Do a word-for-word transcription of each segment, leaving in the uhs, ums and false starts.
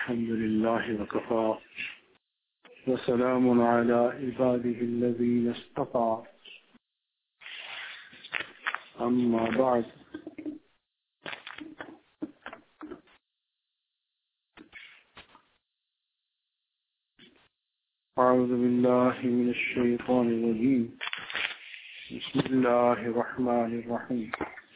الحمد لله وكفى وسلام على عباده الذين اصطفى أما بعد أعوذ بالله من الشيطان الرجيم بسم الله الرحمن الرحيم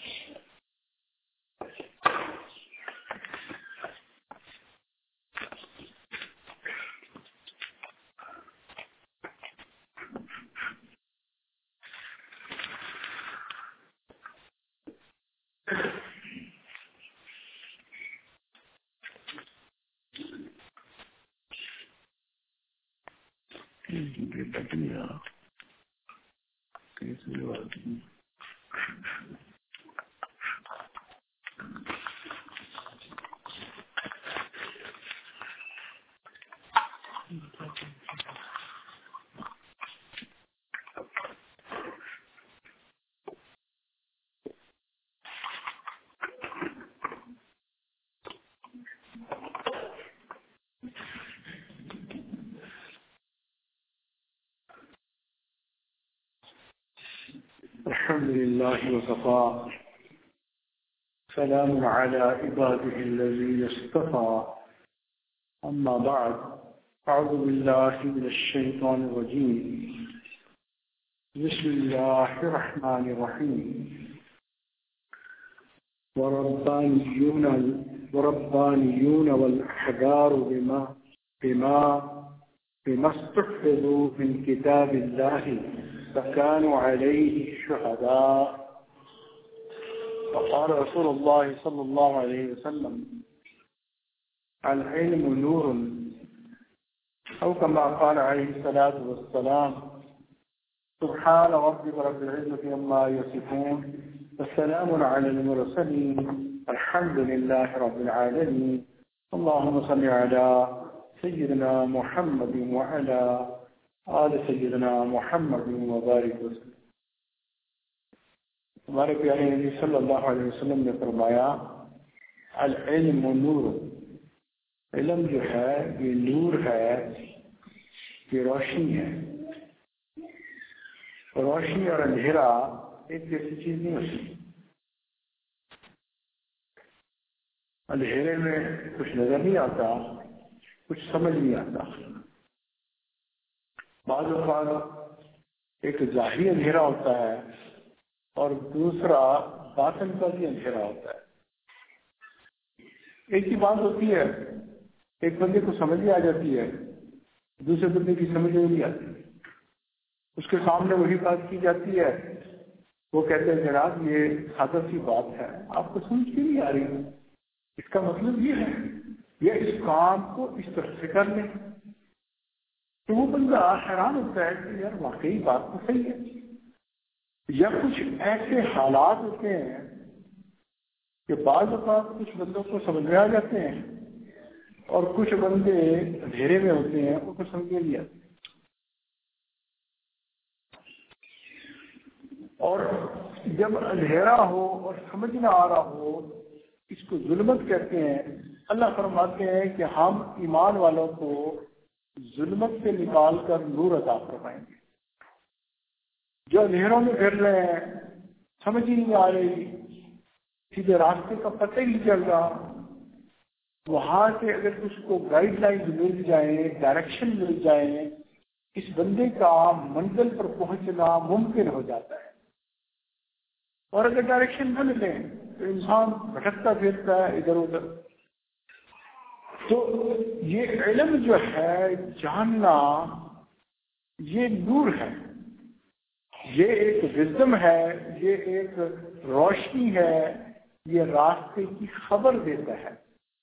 الحمد لله وكفى سلام على عباده الذين اصطفى أما بعد أعوذ بالله من الشيطان الرجيم بسم الله الرحمن الرحيم وربانيون وربانيون والأحبار بما بما بما استحفظوا من كتاب الله فكانوا عليه شهداء وقال رسول الله صلى الله عليه وسلم العلم نور أو كما قال عليه الصلاة والسلام سبحان ربك رب العزة عما يصفون والسلام على المرسلين الحمد لله رب العالمين اللهم صل على سيدنا محمد وعلى آل سیدنا محمد مبارک وسلم. ہمارے پیارے نبی صلی اللہ علیہ وسلم نے فرمایا العلم نور، علم جو ہے یہ نور ہے، یہ روشنی ہے. روشنی اور اندھیرا ایک جیسی چیز نہیں ہوتی. اندھیرے میں کچھ نظر نہیں آتا، کچھ سمجھ نہیں آتا. بعض اوقات ایک ظاہری اندھیرا ہوتا ہے اور دوسرا باطن کا بھی اندھیرا ہوتا ہے. ایک ہی بات ہوتی ہے، ایک بندے کو سمجھ میں آ جاتی ہے، دوسرے بندے کی سمجھ میں نہیں آتی. اس کے سامنے وہی بات کی جاتی ہے، وہ کہتے ہیں جناب یہ سادہ سی بات ہے، آپ کو سمجھ کیوں نہیں آ رہی؟ اس کا مطلب یہ ہے یہ اس کام کو اس طرح سے کر لیں. تو وہ بندہ حیران ہوتا ہے کہ یار واقعی بات تو صحیح ہے. یا کچھ ایسے حالات ہوتے ہیں کہ بعض اوقات کچھ بندوں کو سمجھ میں آ جاتے ہیں اور کچھ بندے اندھیرے میں ہوتے ہیں، ان کو سمجھ میں نہیں آتے. اور جب اندھیرا ہو اور سمجھ نہ آ رہا ہو، اس کو ظلمت کہتے ہیں. اللہ فرماتے ہیں کہ ہم ایمان والوں کو ظلمت سے نکال کر نور عطا فرمائیں گے. جو اندھیروں میں پھر رہے ہیں، سمجھ ہی نہیں آ رہی، سیدھے راستے کا پتہ ہی نہیں چل رہا، وہاں سے اگر اس کو گائیڈ لائن مل جائیں، ڈائریکشن مل جائیں، اس بندے کا منزل پر پہنچنا ممکن ہو جاتا ہے. اور اگر ڈائریکشن نہ ملے تو انسان بھٹکتا پھرتا ہے ادھر ادھر. تو یہ علم جو ہے جاننا، یہ نور ہے، یہ ایک وزڈم ہے، یہ ایک روشنی ہے، یہ راستے کی خبر دیتا ہے.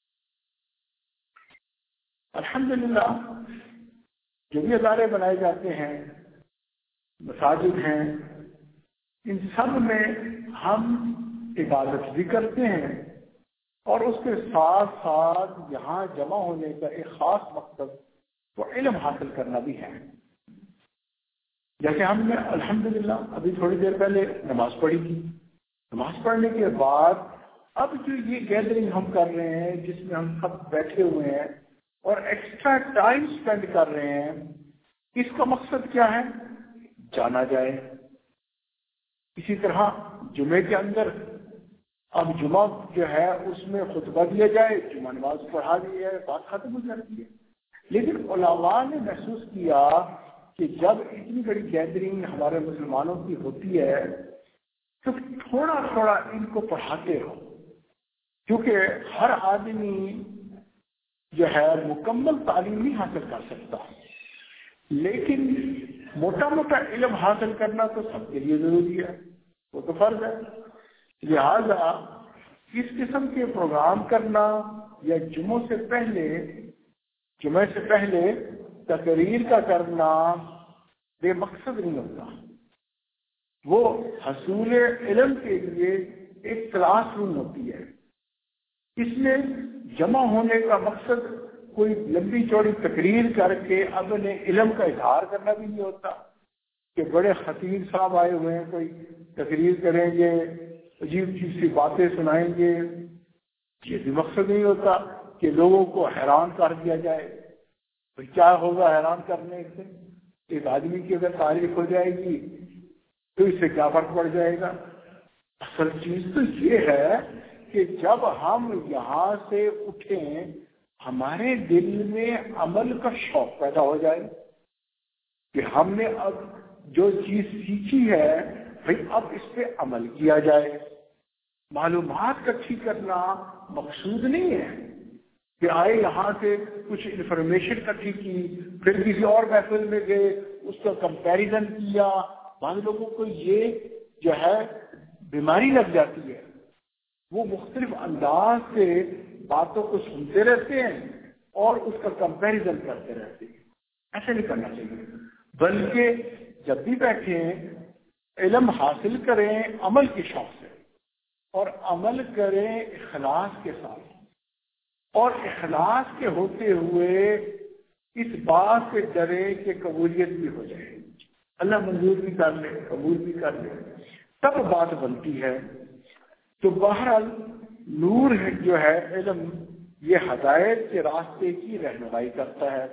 الحمدللہ جو بھی ادارے بنائے جاتے ہیں، مساجد ہیں، ان سب میں ہم عبادت بھی کرتے ہیں اور اس کے ساتھ ساتھ یہاں جمع ہونے کا ایک خاص مقصد وہ علم حاصل کرنا بھی ہے. جیسے ہم نے الحمدللہ ابھی تھوڑی دیر پہلے نماز پڑھی تھی. نماز پڑھنے کے بعد اب جو یہ گیدرنگ ہم کر رہے ہیں، جس میں ہم سب بیٹھے ہوئے ہیں، اور ایکسٹرا ٹائم اسپینڈ کر رہے ہیں، اس کا مقصد کیا ہے؟ جانا جائے۔ اسی طرح جمعے کے اندر اب جمعہ جو ہے اس میں خطبہ دیا جائے، جمعہ نماز پڑھا دی جائے، بات ختم ہو جاتی ہے۔ لیکن علماء نے محسوس کیا کہ جب اتنی بڑی گیدرنگ ہمارے مسلمانوں کی ہوتی ہے تو تھوڑا تھوڑا ان کو پڑھاتے ہو، کیونکہ ہر آدمی جو ہے مکمل تعلیم نہیں حاصل کر سکتا، لیکن موٹا موٹا علم حاصل کرنا تو سب کے لیے ضروری ہے، وہ تو فرض ہے۔ لہذا اس قسم کے پروگرام کرنا یا جمعوں سے پہلے جمعے سے پہلے تقریر کا کرنا بے مقصد نہیں ہوتا، وہ حصول علم کے لیے ایک کلاس روم ہوتی ہے۔ اس میں جمع ہونے کا مقصد کوئی لمبی چوڑی تقریر کر کے اپنے علم کا اظہار کرنا بھی نہیں ہوتا کہ بڑے خطیب صاحب آئے ہوئے ہیں، کوئی تقریر کریں گے، عجیب عجیب سی باتیں سنائیں گے۔ یہ بھی مقصد نہیں ہوتا کہ لوگوں کو حیران کر دیا جائے۔ تو کیا ہوگا حیران کرنے سے؟ ایک آدمی کی اگر تعریف ہو جائے گی تو اس سے کیا فرق پڑ جائے گا؟ اصل چیز تو یہ ہے کہ جب ہم یہاں سے اٹھیں ہمارے دل میں عمل کا شوق پیدا ہو جائے کہ ہم نے اب جو چیز سیکھی ہے بھئی اب اس پہ عمل کیا جائے۔ معلومات اکٹھی کرنا مقصود نہیں ہے کہ آئے یہاں سے کچھ انفارمیشن اکٹھی کی، پھر کسی اور محفل میں گئے، اس کا کمپیریزن کیا۔ بعض لوگوں کو یہ جو ہے بیماری لگ جاتی ہے، وہ مختلف انداز سے باتوں کو سنتے رہتے ہیں اور اس کا کمپیریزن کرتے رہتے ہیں۔ ایسا نہیں کرنا چاہیے، بلکہ جب بھی بیٹھیں علم حاصل کریں عمل کے شوق سے، اور عمل کریں اخلاص کے ساتھ، اور اخلاص کے ہوتے ہوئے اس بات سے ڈرے کہ قبولیت بھی ہو جائے، اللہ منظور بھی کر لے، قبول بھی کر لے، تب بات بنتی ہے۔ تو بہرحال نور جو ہے علم، یہ ہدایت کے راستے کی رہنمائی کرتا ہے۔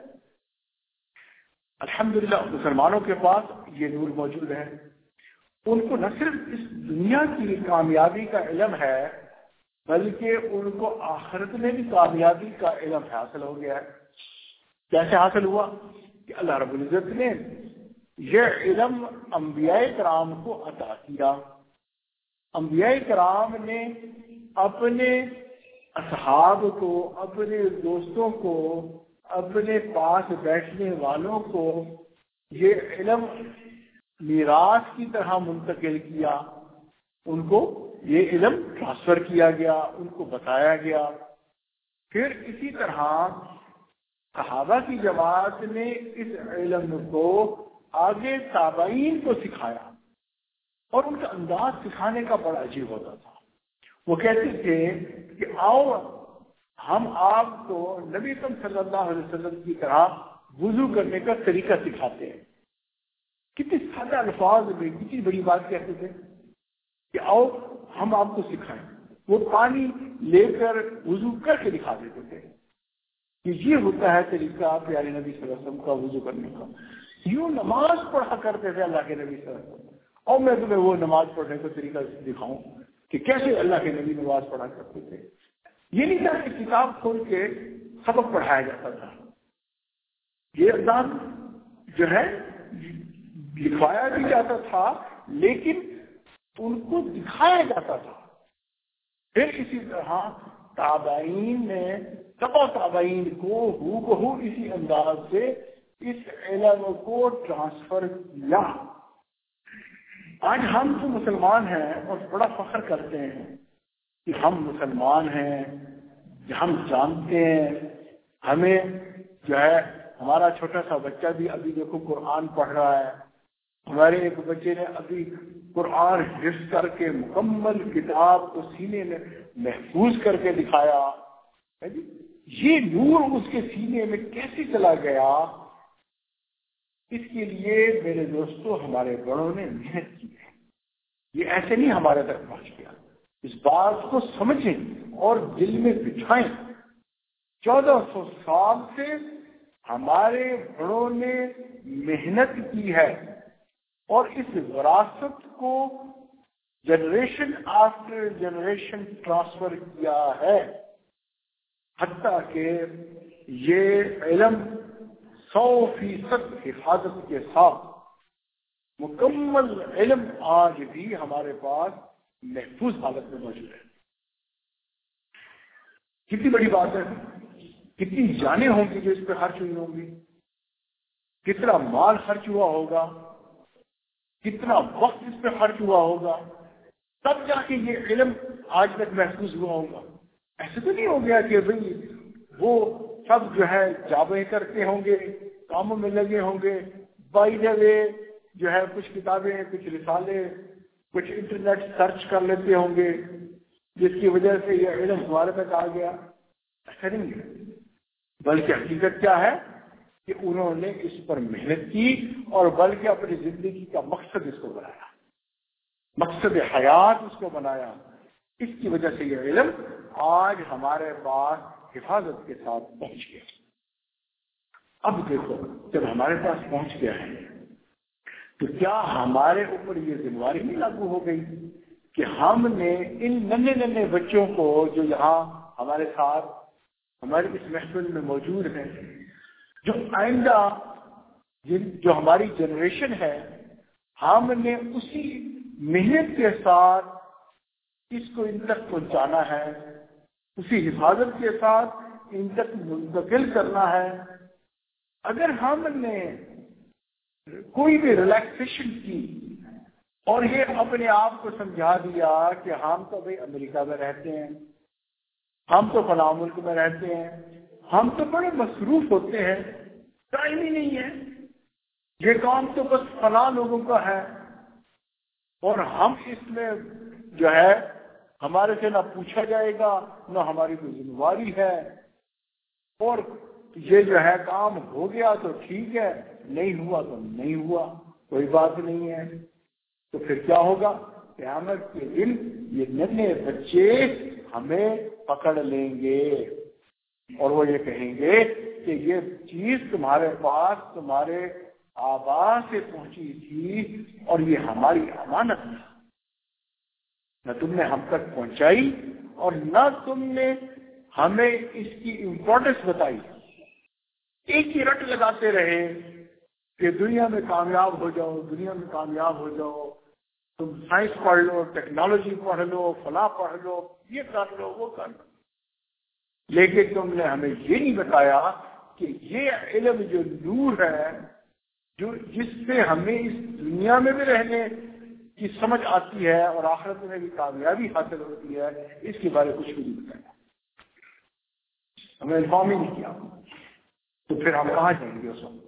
الحمدللہ مسلمانوں کے پاس یہ نور موجود ہے، ان کو نہ صرف اس دنیا کی کامیابی کا علم ہے بلکہ ان کو آخرت میں بھی کامیابی کا علم حاصل ہو گیا ہے۔ کیسے حاصل ہوا؟ کہ اللہ رب العزت نے یہ علم انبیاء کرام کو عطا کیا۔ انبیاء کرام نے اپنے اصحاب کو، اپنے دوستوں کو، اپنے پاس بیٹھنے والوں کو یہ علم میراث کی طرح منتقل کیا، ان کو یہ علم ٹرانسفر کیا گیا، ان کو بتایا گیا۔ پھر اسی طرح صحابہ کی جماعت نے اس علم کو آگے تابعین کو سکھایا، اور ان کا انداز سکھانے کا بڑا عجیب ہوتا تھا۔ وہ کہتے تھے کہ آؤ ہم آپ کو نبی صلی اللہ علیہ وسلم کی طرح وضو کرنے کا طریقہ سکھاتے ہیں۔ کتنے سادہ الفاظ میں کتنی بڑی بات کہتے تھے کہ آؤ ہم آپ کو سکھائیں۔ وہ پانی لے کر وضو کر کے دکھا دیتے تھے کہ یہ ہوتا ہے طریقہ پیارے نبی صلی اللہ علیہ وسلم کا وضو کرنے کا۔ یوں نماز پڑھا کرتے تھے اللہ کے نبی صلی اللہ علیہ وسلم، اور میں تمہیں وہ نماز پڑھنے کا طریقہ دکھاؤں کہ کیسے اللہ کے نبی نماز پڑھا کرتے تھے۔ یہ نہیں تھا کہ کتاب کھول کے سبق پڑھایا جاتا تھا، یہ انداز جو ہے لکھوایا بھی جاتا تھا لیکن ان کو دکھایا جاتا تھا۔ پھر اسی طرح تابعین نے تبع تابعین کو ہو بہو اسی انداز سے اس علم کو ٹرانسفر کیا۔ آج ہم تو مسلمان ہیں اور بڑا فخر کرتے ہیں کہ ہم مسلمان ہیں، ہم جانتے ہیں، ہمیں جو ہے ہمارا چھوٹا سا بچہ بھی ابھی دیکھو قرآن پڑھ رہا ہے، ہمارے ایک بچے نے ابھی قرآن حفظ کر کے مکمل کتاب کو سینے میں محفوظ کر کے دکھایا۔ یہ نور اس کے سینے میں کیسے چلا گیا؟ اس کے لیے میرے دوستوں ہمارے بڑوں نے محنت کی ہے، یہ ایسے نہیں ہمارے تک پہنچ گیا۔ اس بات کو سمجھیں اور دل میں بٹھائیں چودہ سو سال سے ہمارے بڑوں نے محنت کی ہے اور اس وراثت کو جنریشن آفٹر جنریشن ٹرانسفر کیا ہے، حتیٰ کہ یہ علم سو فیصد حفاظت کے ساتھ مکمل علم آج بھی ہمارے پاس محفوظ حالت میں موجود ہے۔ کتنی بڑی بات ہے، کتنی جانیں ہوں گی جو اس پہ خرچ ہوئی ہوں گی، کتنا مال خرچ ہوا ہوگا، کتنا وقت اس پہ خرچ ہوا ہوگا، تب جا کے یہ علم آج تک محفوظ ہوا ہوگا۔ ایسے تو نہیں ہو گیا کہ بھئی وہ سب جو ہے جابیں کرتے ہوں گے، کاموں میں لگے ہوں گے، بائی دا وے جو ہے کچھ کتابیں، کچھ رسالے، کچھ انٹرنیٹ سرچ کر لیتے ہوں گے، جس کی وجہ سے یہ علم ہمارے تک آ گیا۔ ایسا نہیں ہے، بلکہ حقیقت کیا ہے کہ انہوں نے اس پر محنت کی اور بلکہ اپنی زندگی کا مقصد اس کو بنایا، مقصد حیات اس کو بنایا۔ اس کی وجہ سے یہ علم آج ہمارے پاس حفاظت کے ساتھ پہنچ گیا۔ اب دیکھو، جب ہمارے پاس پہنچ گیا ہے تو کیا ہمارے اوپر یہ ذمہ داری نہیں لاگو ہو گئی کہ ہم نے ان ننھے ننھے بچوں کو جو یہاں ہمارے ساتھ ہماری اس محفل میں موجود ہیں، جو آئندہ جو ہماری جنریشن ہے، ہم نے اسی محنت کے ساتھ اس کو ان تک پہنچانا ہے، اسی حفاظت کے ساتھ ان تک منتقل کرنا ہے۔ اگر ہم نے کوئی بھی ریلیکسیشن کی اور یہ اپنے آپ کو سمجھا دیا کہ ہم تو بھائی امریکہ میں رہتے ہیں، ہم تو فلاں ملک میں رہتے ہیں، ہم تو بڑے مصروف ہوتے ہیں، ٹائم ہی نہیں ہے، یہ کام تو بس فلاں لوگوں کا ہے، اور ہم اس میں جو ہے ہمارے سے نہ پوچھا جائے گا، نہ ہماری کوئی ذمہ داری ہے، اور یہ جو ہے کام ہو گیا تو ٹھیک ہے، نہیں ہوا تو نہیں ہوا، کوئی بات نہیں ہے۔ تو پھر کیا ہوگا؟ قیامت کے دن یہ ننھے بچے ہمیں پکڑ لیں گے اور وہ یہ کہیں گے کہ یہ چیز تمہارے پاس تمہارے آبا سے پہنچی تھی اور یہ ہماری امانت ہے، نہ تم نے ہم تک پہنچائی اور نہ تم نے ہمیں اس کی امپورٹنس بتائی۔ ایک ہی رٹ لگاتے رہے کہ دنیا میں کامیاب ہو جاؤ، دنیا میں کامیاب ہو جاؤ، تم سائنس پڑھ لو، ٹیکنالوجی پڑھ لو، فلاں پڑھ لو، یہ کر لو، وہ کر لو، لیکن تم نے ہمیں یہ نہیں بتایا کہ یہ علم جو نور ہے، جو جس سے ہمیں اس دنیا میں بھی رہنے کی سمجھ آتی ہے اور آخرت میں بھی کامیابی حاصل ہوتی ہے، اس کے بارے میں کچھ بھی نہیں بتایا، ہمیں انفارم ہی نہیں کیا۔ تو پھر ہم کہاں جائیں گے اس وقت؟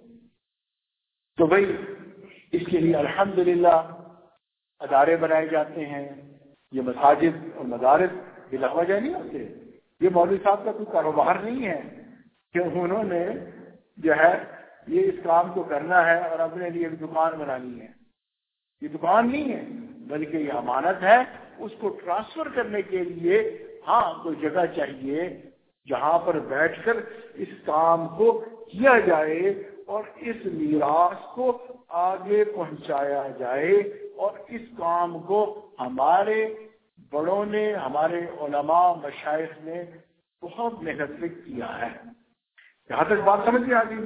تو بھائی اس کے لیے الحمدللہ ادارے بنائے جاتے ہیں، یہ مساجد اور مدارس بلا وجہ نہیں ہوتے، یہ مولوی صاحب کا کوئی کاروبار نہیں ہے کہ انہوں نے جو ہے یہ اس کام کو کرنا ہے اور اپنے لیے ایک دکان بنانی ہے، یہ دکان نہیں ہے، بلکہ یہ امانت ہے۔ اس کو ٹرانسفر کرنے کے لیے ہاں کوئی جگہ چاہیے جہاں پر بیٹھ کر اس کام کو کیا جائے اور اس میراث کو آگے پہنچایا جائے، اور اس کام کو ہمارے بڑوں نے، ہمارے علماء مشائخ نے بہت محنت سے کیا ہے۔ یہاں تک بات سمجھ میں آ گئی۔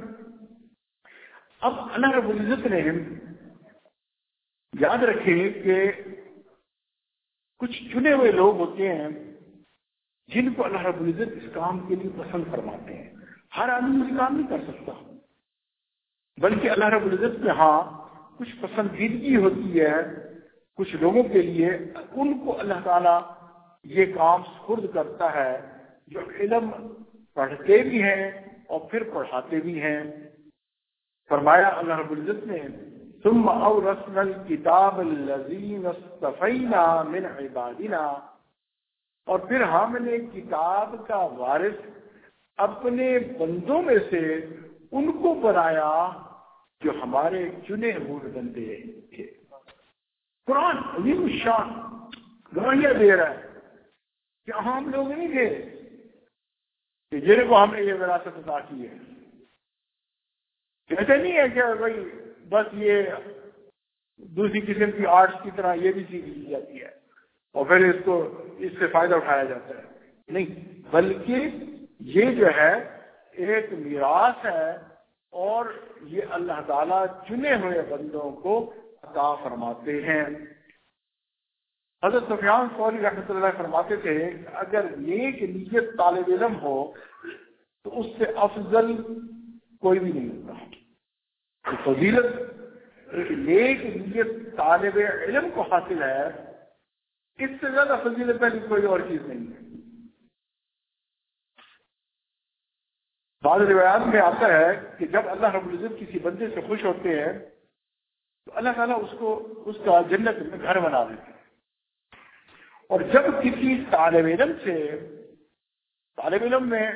اب اللہ رب العزت نے یاد رکھے کہ کچھ چنے ہوئے لوگ ہوتے ہیں جن کو اللہ رب العزت اس کام کے لیے پسند فرماتے ہیں۔ ہر آدمی یہ کام نہیں کر سکتا، بلکہ اللہ رب العزت کے ہاں کچھ پسندیدگی ہوتی ہے کچھ لوگوں کے لیے، ان کو اللہ تعالیٰ یہ کام سپرد کرتا ہے جو علم پڑھتے بھی ہیں اور پھر پڑھاتے بھی ہیں۔ فرمایا اللہ رب العزت نے ثم اورثنا الكتاب الذين اصطفينا من عبادنا، اور پھر ہم نے کتاب کا وارث اپنے بندوں میں سے ان کو بنایا جو ہمارے چنے ہوئے بندے تھے۔ قرآن عظیم الشان گواہیاں دے رہا ہے کہ عام لوگ نہیں تھے، کہ جن کو ہم نے یہ وراثت عطا کی ہے. ایسا نہیں ہے کہ بھائی بس یہ دوسری قسم کی آرٹس کی طرح یہ بھی سیکھ لی جاتی ہے اور پھر اس کو اس سے فائدہ اٹھایا جاتا ہے. نہیں، بلکہ یہ جو ہے ایک میراث ہے اور یہ اللہ تعالیٰ چنے ہوئے بندوں کو عطا فرماتے ہیں. حضرت سفیان ثوری رحمۃ اللہ فرماتے تھے کہ اگر نیک نیت طالب علم ہو تو اس سے افضل کوئی بھی نہیں ہوتا. فضیلت ایک نیک نیت طالب علم کو حاصل ہے، اس سے زیادہ فضیلت والی کوئی اور چیز نہیں ہے. بعض روایات میں آتا ہے کہ جب اللہ رب العزت کسی بندے سے خوش ہوتے ہیں تو اللہ تعالیٰ اس کو اس کا جنت میں گھر بنا دیتے ہیں. اور جب کسی طالب علم سے طالب علم میں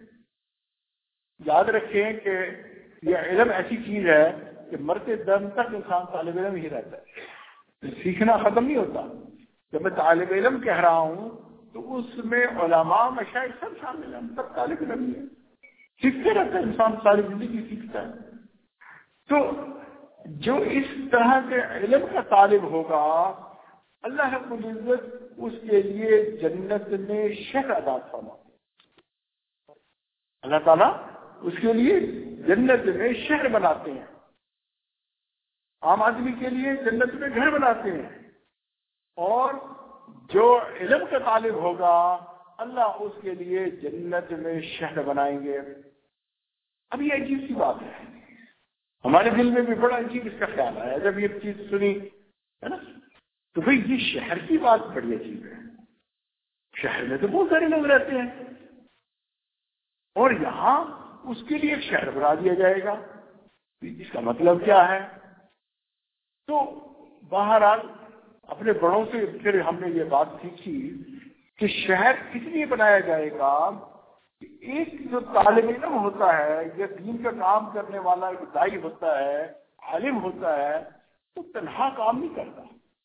یاد رکھیں کہ یہ علم ایسی چیز ہے کہ مرتے دم تک انسان طالب علم ہی رہتا ہے، سیکھنا ختم نہیں ہوتا. جب میں طالب علم کہہ رہا ہوں تو اس میں علماء مشائخ سب شامل ہیں، سب طالب علم ہی ہے، سیکھتے رہتا ہے انسان، ساری زندگی سیکھتا ہے. تو جو اس طرح کے علم کا طالب ہوگا اللہ رب العزت اس کے لیے جنت میں شہر عطا فرماتے ہیں. اللہ تعالیٰ اس کے لیے جنت میں شہر بناتے ہیں. عام آدمی کے لیے جنت میں گھر بناتے ہیں، اور جو علم کا طالب ہوگا اللہ اس کے لیے جنت میں شہر بنائیں گے. اب یہ عجیب سی بات ہے، ہمارے دل میں بھی بڑا عجیب اس کا خیال آیا جب یہ چیز سنی ہے نا. تو بھئی یہ شہر کی بات بڑی عجیب ہے. شہر میں تو بہت سارے لوگ رہتے ہیں اور یہاں اس کے لیے ایک شہر بنا دیا جائے گا، اس کا مطلب کیا ہے؟ تو بہرحال اپنے بڑوں سے پھر ہم نے یہ بات سیکھی کہ شہر اس لیے بنایا جائے گا کہ ایک جو طالب علم ہوتا ہے یا دین کا کام کرنے والا ایک دائی ہوتا ہے، عالم ہوتا ہے، تو تنہا کام نہیں کرتا.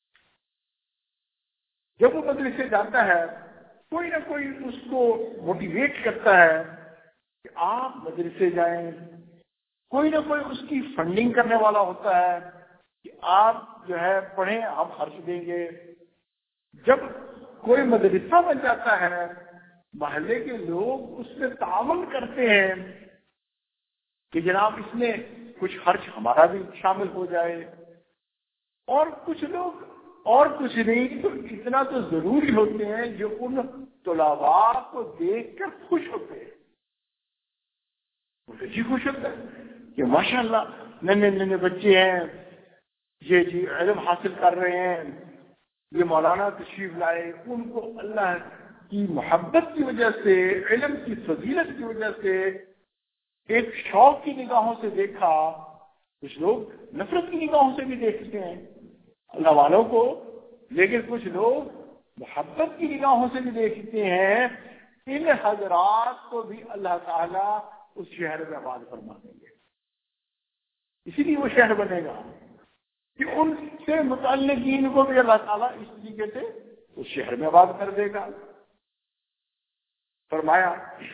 جب وہ مدرسے جاتا ہے کوئی نہ کوئی اس کو موٹیویٹ کرتا ہے کہ آپ مدرسے جائیں، کوئی نہ کوئی اس کی فنڈنگ کرنے والا ہوتا ہے کہ آپ جو ہے پڑھیں، ہم خرچ دیں گے. جب کوئی مدرسہ بن جاتا ہے محلے کے لوگ اس میں تعاون کرتے ہیں کہ جناب اس میں کچھ خرچ ہمارا بھی شامل ہو جائے، اور کچھ لوگ اور کچھ نہیں تو اتنا تو ضروری ہوتے ہیں جو ان طلباء کو دیکھ کر خوش ہوتے ہیں. مجھے جی خوش ہوتا ہے کہ ماشاء اللہ ننے ننے بچے ہیں، یہ جی علم حاصل کر رہے ہیں، یہ مولانا تشریف لائے، ان کو اللہ کی محبت کی وجہ سے، علم کی فضیلت کی وجہ سے ایک شوق کی نگاہوں سے دیکھا. کچھ لوگ نفرت کی نگاہوں سے بھی دیکھتے ہیں اللہ والوں کو، لیکن کچھ لوگ محبت کی نگاہوں سے بھی دیکھتے ہیں. ان حضرات کو بھی اللہ تعالیٰ اس شہر میں آباد فرما دیں گے. اسی لیے وہ شہر بنے گا کہ ان سے متعلقین کو بھی اللہ تعالیٰ اس طریقے سے اس شہر میں آباد کر دے گا. فرمایا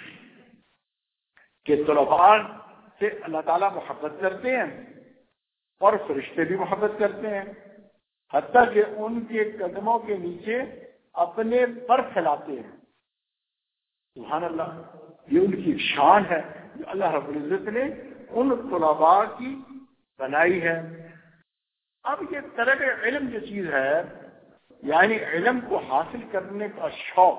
کہ طلباء سے اللہ تعالیٰ محبت کرتے ہیں اور فرشتے بھی محبت کرتے ہیں، حتیٰ کہ ان کے قدموں کے نیچے اپنے پر پھیلاتے ہیں. سبحان اللہ، یہ ان کی شان ہے جو اللہ رب العزت نے ان طلباء کی بنائی ہے. اب یہ طلب علم جو چیز ہے، یعنی علم کو حاصل کرنے کا شوق،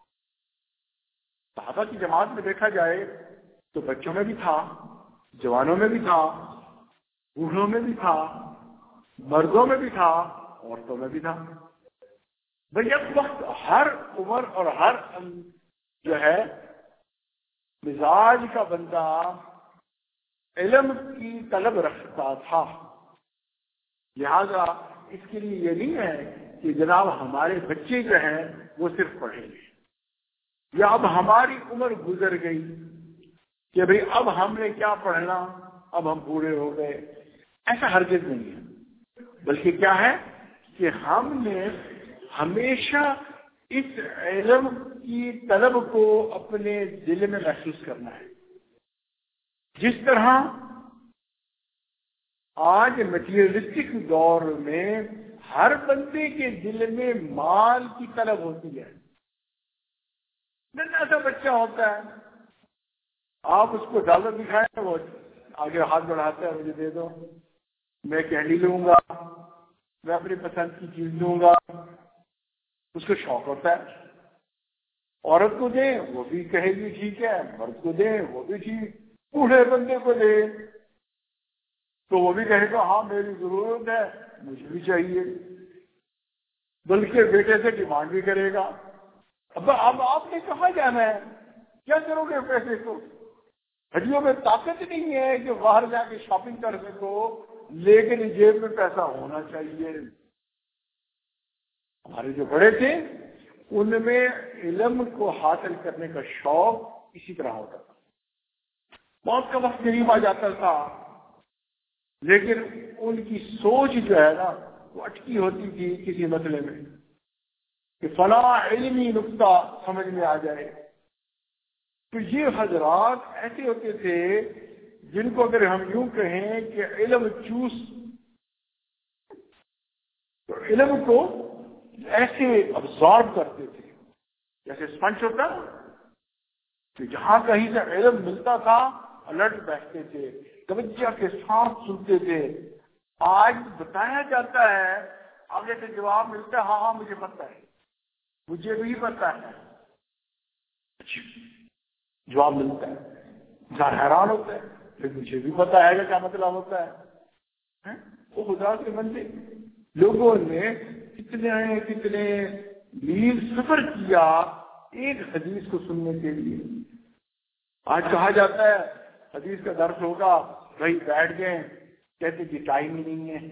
صحابہ کی جماعت میں دیکھا جائے تو بچوں میں بھی تھا، جوانوں میں بھی تھا، بوڑھوں میں بھی تھا، مردوں میں بھی تھا، عورتوں میں بھی تھا. بھئی اب وقت ہر عمر اور ہر جو ہے مزاج کا بندہ علم کی طلب رکھتا تھا. لہذا اس کے لیے یہ نہیں ہے کہ جناب ہمارے بچے جو ہیں وہ صرف پڑھیں گے، یا اب ہماری عمر گزر گئی کہ بھئی اب ہم نے کیا پڑھنا، اب ہم بوڑھے ہو گئے. ایسا ہرگز نہیں ہے، بلکہ کیا ہے کہ ہم نے ہمیشہ اس علم کی طلب کو اپنے دل میں محسوس کرنا ہے. جس طرح آج مٹیریلسٹک دور میں ہر بندے کے دل میں مال کی طلب ہوتی ہے. ننھا سا بچہ ہوتا ہے, آپ اس کو ڈالر دکھائیں, وہ آگے ہاتھ بڑھاتا ہے, مجھے دے دو, میں کینڈی لوں گا, میں اپنی پسند کی چیز لوں گا. اس کو شوق ہوتا ہے. عورت کو دیں وہ بھی کہے گی ٹھیک ہے, مرد کو دیں وہ بھی ٹھیک, بوڑھے بندے کو دیں تو وہ بھی کہے گا ہاں میری ضرورت ہے, مجھے بھی چاہیے, بلکہ بیٹے سے ڈیمانڈ بھی کرے گا. اب اب آپ نے کہاں جانا ہے, کیا کرو گے پیسے کو؟ ہڈیوں میں طاقت نہیں ہے کہ باہر جا کے شاپنگ کر سکو, لیکن جیب میں پیسہ ہونا چاہیے. ہمارے جو بڑے تھے ان میں علم کو حاصل کرنے کا شوق اسی طرح ہوتا تھا. موت کا وقت قریب آ جاتا تھا, لیکن ان کی سوچ جو ہے نا وہ اٹکی ہوتی تھی کسی مسئلے میں کہ فلاں علمی نقطہ سمجھ میں آ جائے. تو یہ حضرات ایسے ہوتے تھے جن کو اگر ہم یوں کہیں کہ علم چوس, تو علم کو ایسے ابزارب کرتے تھے جیسے اسپنج ہوتا کہ جہاں کہیں سے علم ملتا تھا الرٹ بیٹھتے تھے, توجہ کے ساتھ سنتے تھے. آج بتایا جاتا ہے, آگے سے جواب ملتا ہے ہاں ہاں مجھے پتہ ہے, مجھے بھی پتہ ہے, جواب ملتا ہے, انسان حیران ہوتا ہے, پھر مجھے بھی پتہ ہے کیا مطلب ہوتا ہے. وہ خدا کے بندے لوگوں نے کتنے کتنے میل سفر کیا ایک حدیث کو سننے کے لیے. آج کہا جاتا ہے حدیث کا درس ہوگا, بھائی بیٹھ گئے, کہتے کہ ٹائم ہی نہیں ہے.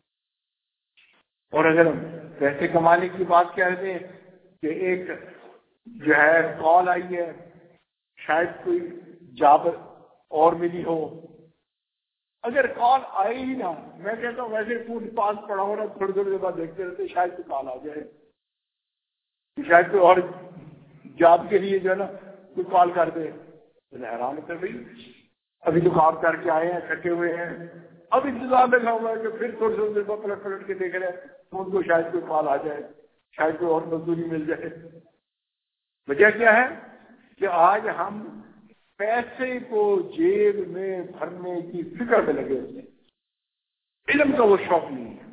اور اگر پیسے کمانے کی بات کہہ دیں کہ ایک جو ہے کال آئی ہے, شاید کوئی جاب اور ملی ہو, اگر کال آئی ہی نہ, میں کہتا ہوں ویسے فون پاس پڑا ہو رہا, تھوڑی تھوڑی دیر بعد دیکھتے رہتے شاید کوئی کال آ جائے, شاید کوئی اور جاب کے لیے جو ہے نا کوئی کال کر دے. حیران ہوتا ہے بھائی ابھی تو کام کر کے آئے ہیں, تھکے ہوئے ہیں, اب انتظار لگا ہوا ہے کہ پھر تھوڑی تھوڑی دیر بعد پلٹ پلٹ کے دیکھ رہے ہیں ان کو شاید کوئی کال آ جائے, شاید کوئی اور مزدوری مل جائے. وجہ کیا ہے کہ آج ہم پیسے کو جیب میں بھرنے کی فکر میں لگے ہوتے ہیں, علم کا وہ شوق نہیں ہے.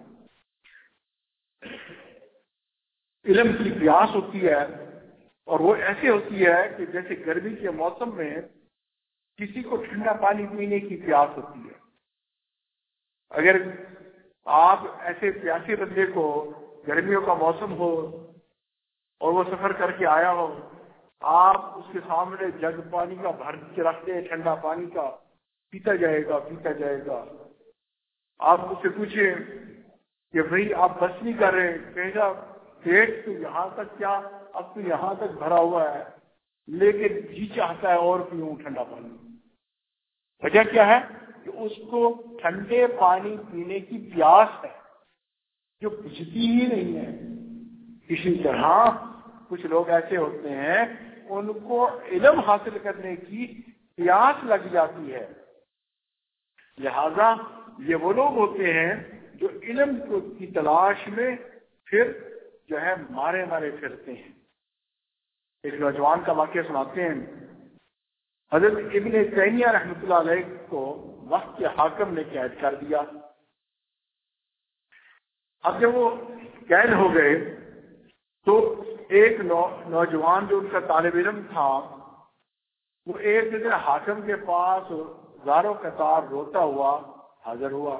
علم کی پیاس ہوتی ہے اور وہ ایسے ہوتی ہے کہ جیسے گرمی کے موسم میں کسی کو ٹھنڈا پانی پینے کی پیاس ہوتی ہے. اگر آپ ایسے پیاسے بندے کو گرمیوں کا موسم ہو اور وہ سفر کر کے آیا ہو, آپ اس کے سامنے جگ پانی کا بھر کے رکھتے ہیں, ٹھنڈا پانی کا, پیتا جائے گا پیتا جائے گا. آپ اس سے پوچھیں کہ بھائی آپ بس نہیں کر رہے, کہے گا پیٹ تو یہاں تک کیا, اب تو یہاں تک بھرا ہوا ہے, لیکن جی چاہتا ہے اور پیوں ٹھنڈا پانی. وجہ کیا ہے کہ اس کو ٹھنڈے پانی پینے کی پیاس ہے جو بجھتی ہی نہیں ہے. اسی طرح کچھ لوگ ایسے ہوتے ہیں ان کو علم حاصل کرنے کی پیاس لگ جاتی ہے, لہذا یہ وہ لوگ ہوتے ہیں جو علم کی تلاش میں پھر جو ہے مارے مارے پھرتے ہیں. ایک نوجوان کا واقعہ سناتے ہیں. حضرت ابن تیمیہ رحمۃ اللہ علیہ کو وقت کے حاکم نے قید کر دیا. اب جب وہ قید ہو گئے تو ایک نو نوجوان جو ان کا طالب علم تھا وہ ایک دن حاکم کے پاس زاروں قطار روتا ہوا حاضر ہوا.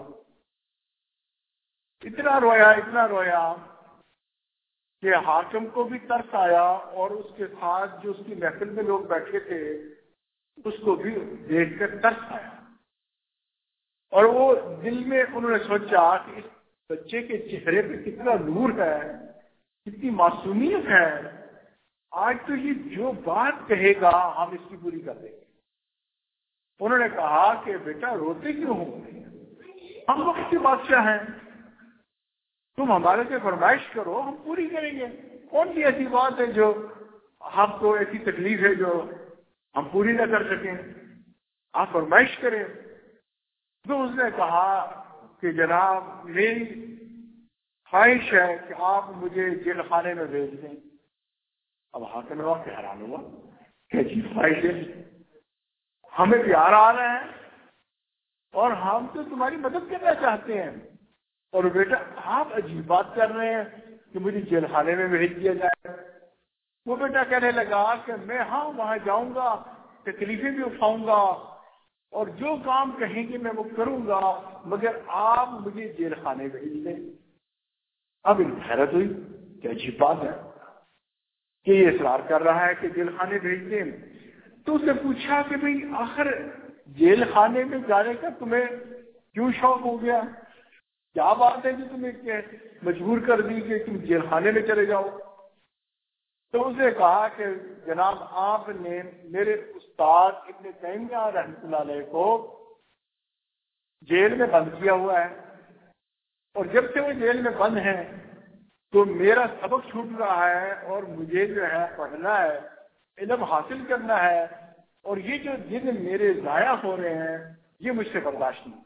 اتنا رویا اتنا رویا کہ حاکم کو بھی ترس آیا اور اس کے ساتھ جو اس کی محفل میں لوگ بیٹھے تھے اس کو بھی دیکھ کر ترس آیا. اور وہ دل میں انہوں نے سوچا کہ اس بچے کے چہرے پہ کتنا نور ہے, کتنی معصومیت ہے, آج تو یہ جو بات کہے گا ہم اس کی پوری کر دیں گے. انہوں نے کہا کہ بیٹا روتے کیوں ہو, ہم وقت کے بادشاہ ہیں, تم ہمارے سے فرمائش کرو ہم پوری کریں گے. کون سی ایسی بات ہے جو آپ کو ایسی تکلیف ہے جو ہم پوری نہ کر سکیں، آپ فرمائش کریں۔ تو اس نے کہا کہ جناب میری خواہش ہے کہ آپ مجھے جیل خانے میں بھیج دیں۔ اب حاکم وقت حیران ہوا کہ عجیب خواہش ہے، ہمیں پیار آ رہا ہے اور ہم تو تمہاری مدد کرنا چاہتے ہیں، اور بیٹا آپ عجیب بات کر رہے ہیں کہ مجھے جیل خانے میں بھیج دیا جائے۔ وہ بیٹا کہنے لگا کہ میں ہاں وہاں جاؤں گا، تکلیفیں بھی اٹھاؤں گا اور جو کام کہیں گے میں وہ کروں گا، مگر آپ مجھے جیل خانے بھیج دیں۔ اب ان حیرت ہوئی کہ عجیب بات ہے کہ یہ اصرار کر رہا ہے کہ جیل خانے بھیج دیں۔ تو اس نے پوچھا کہ بھئی آخر جیل خانے میں جانے کا تمہیں کیوں شوق ہو گیا؟ کیا بات ہے جو تمہیں مجبور کر دی کہ تم جیل خانے میں چلے جاؤ؟ تو اس نے کہا کہ جناب آپ نے میرے استاد ابن تیمیہ رحمۃ اللہ علیہ کو جیل میں بند کیا ہوا ہے، اور جب سے وہ جیل میں بند ہیں تو میرا سبق چھوٹ رہا ہے اور مجھے جو ہے پڑھنا ہے، علم حاصل کرنا ہے، اور یہ جو دن میرے ضائع ہو رہے ہیں یہ مجھ سے برداشت نہیں۔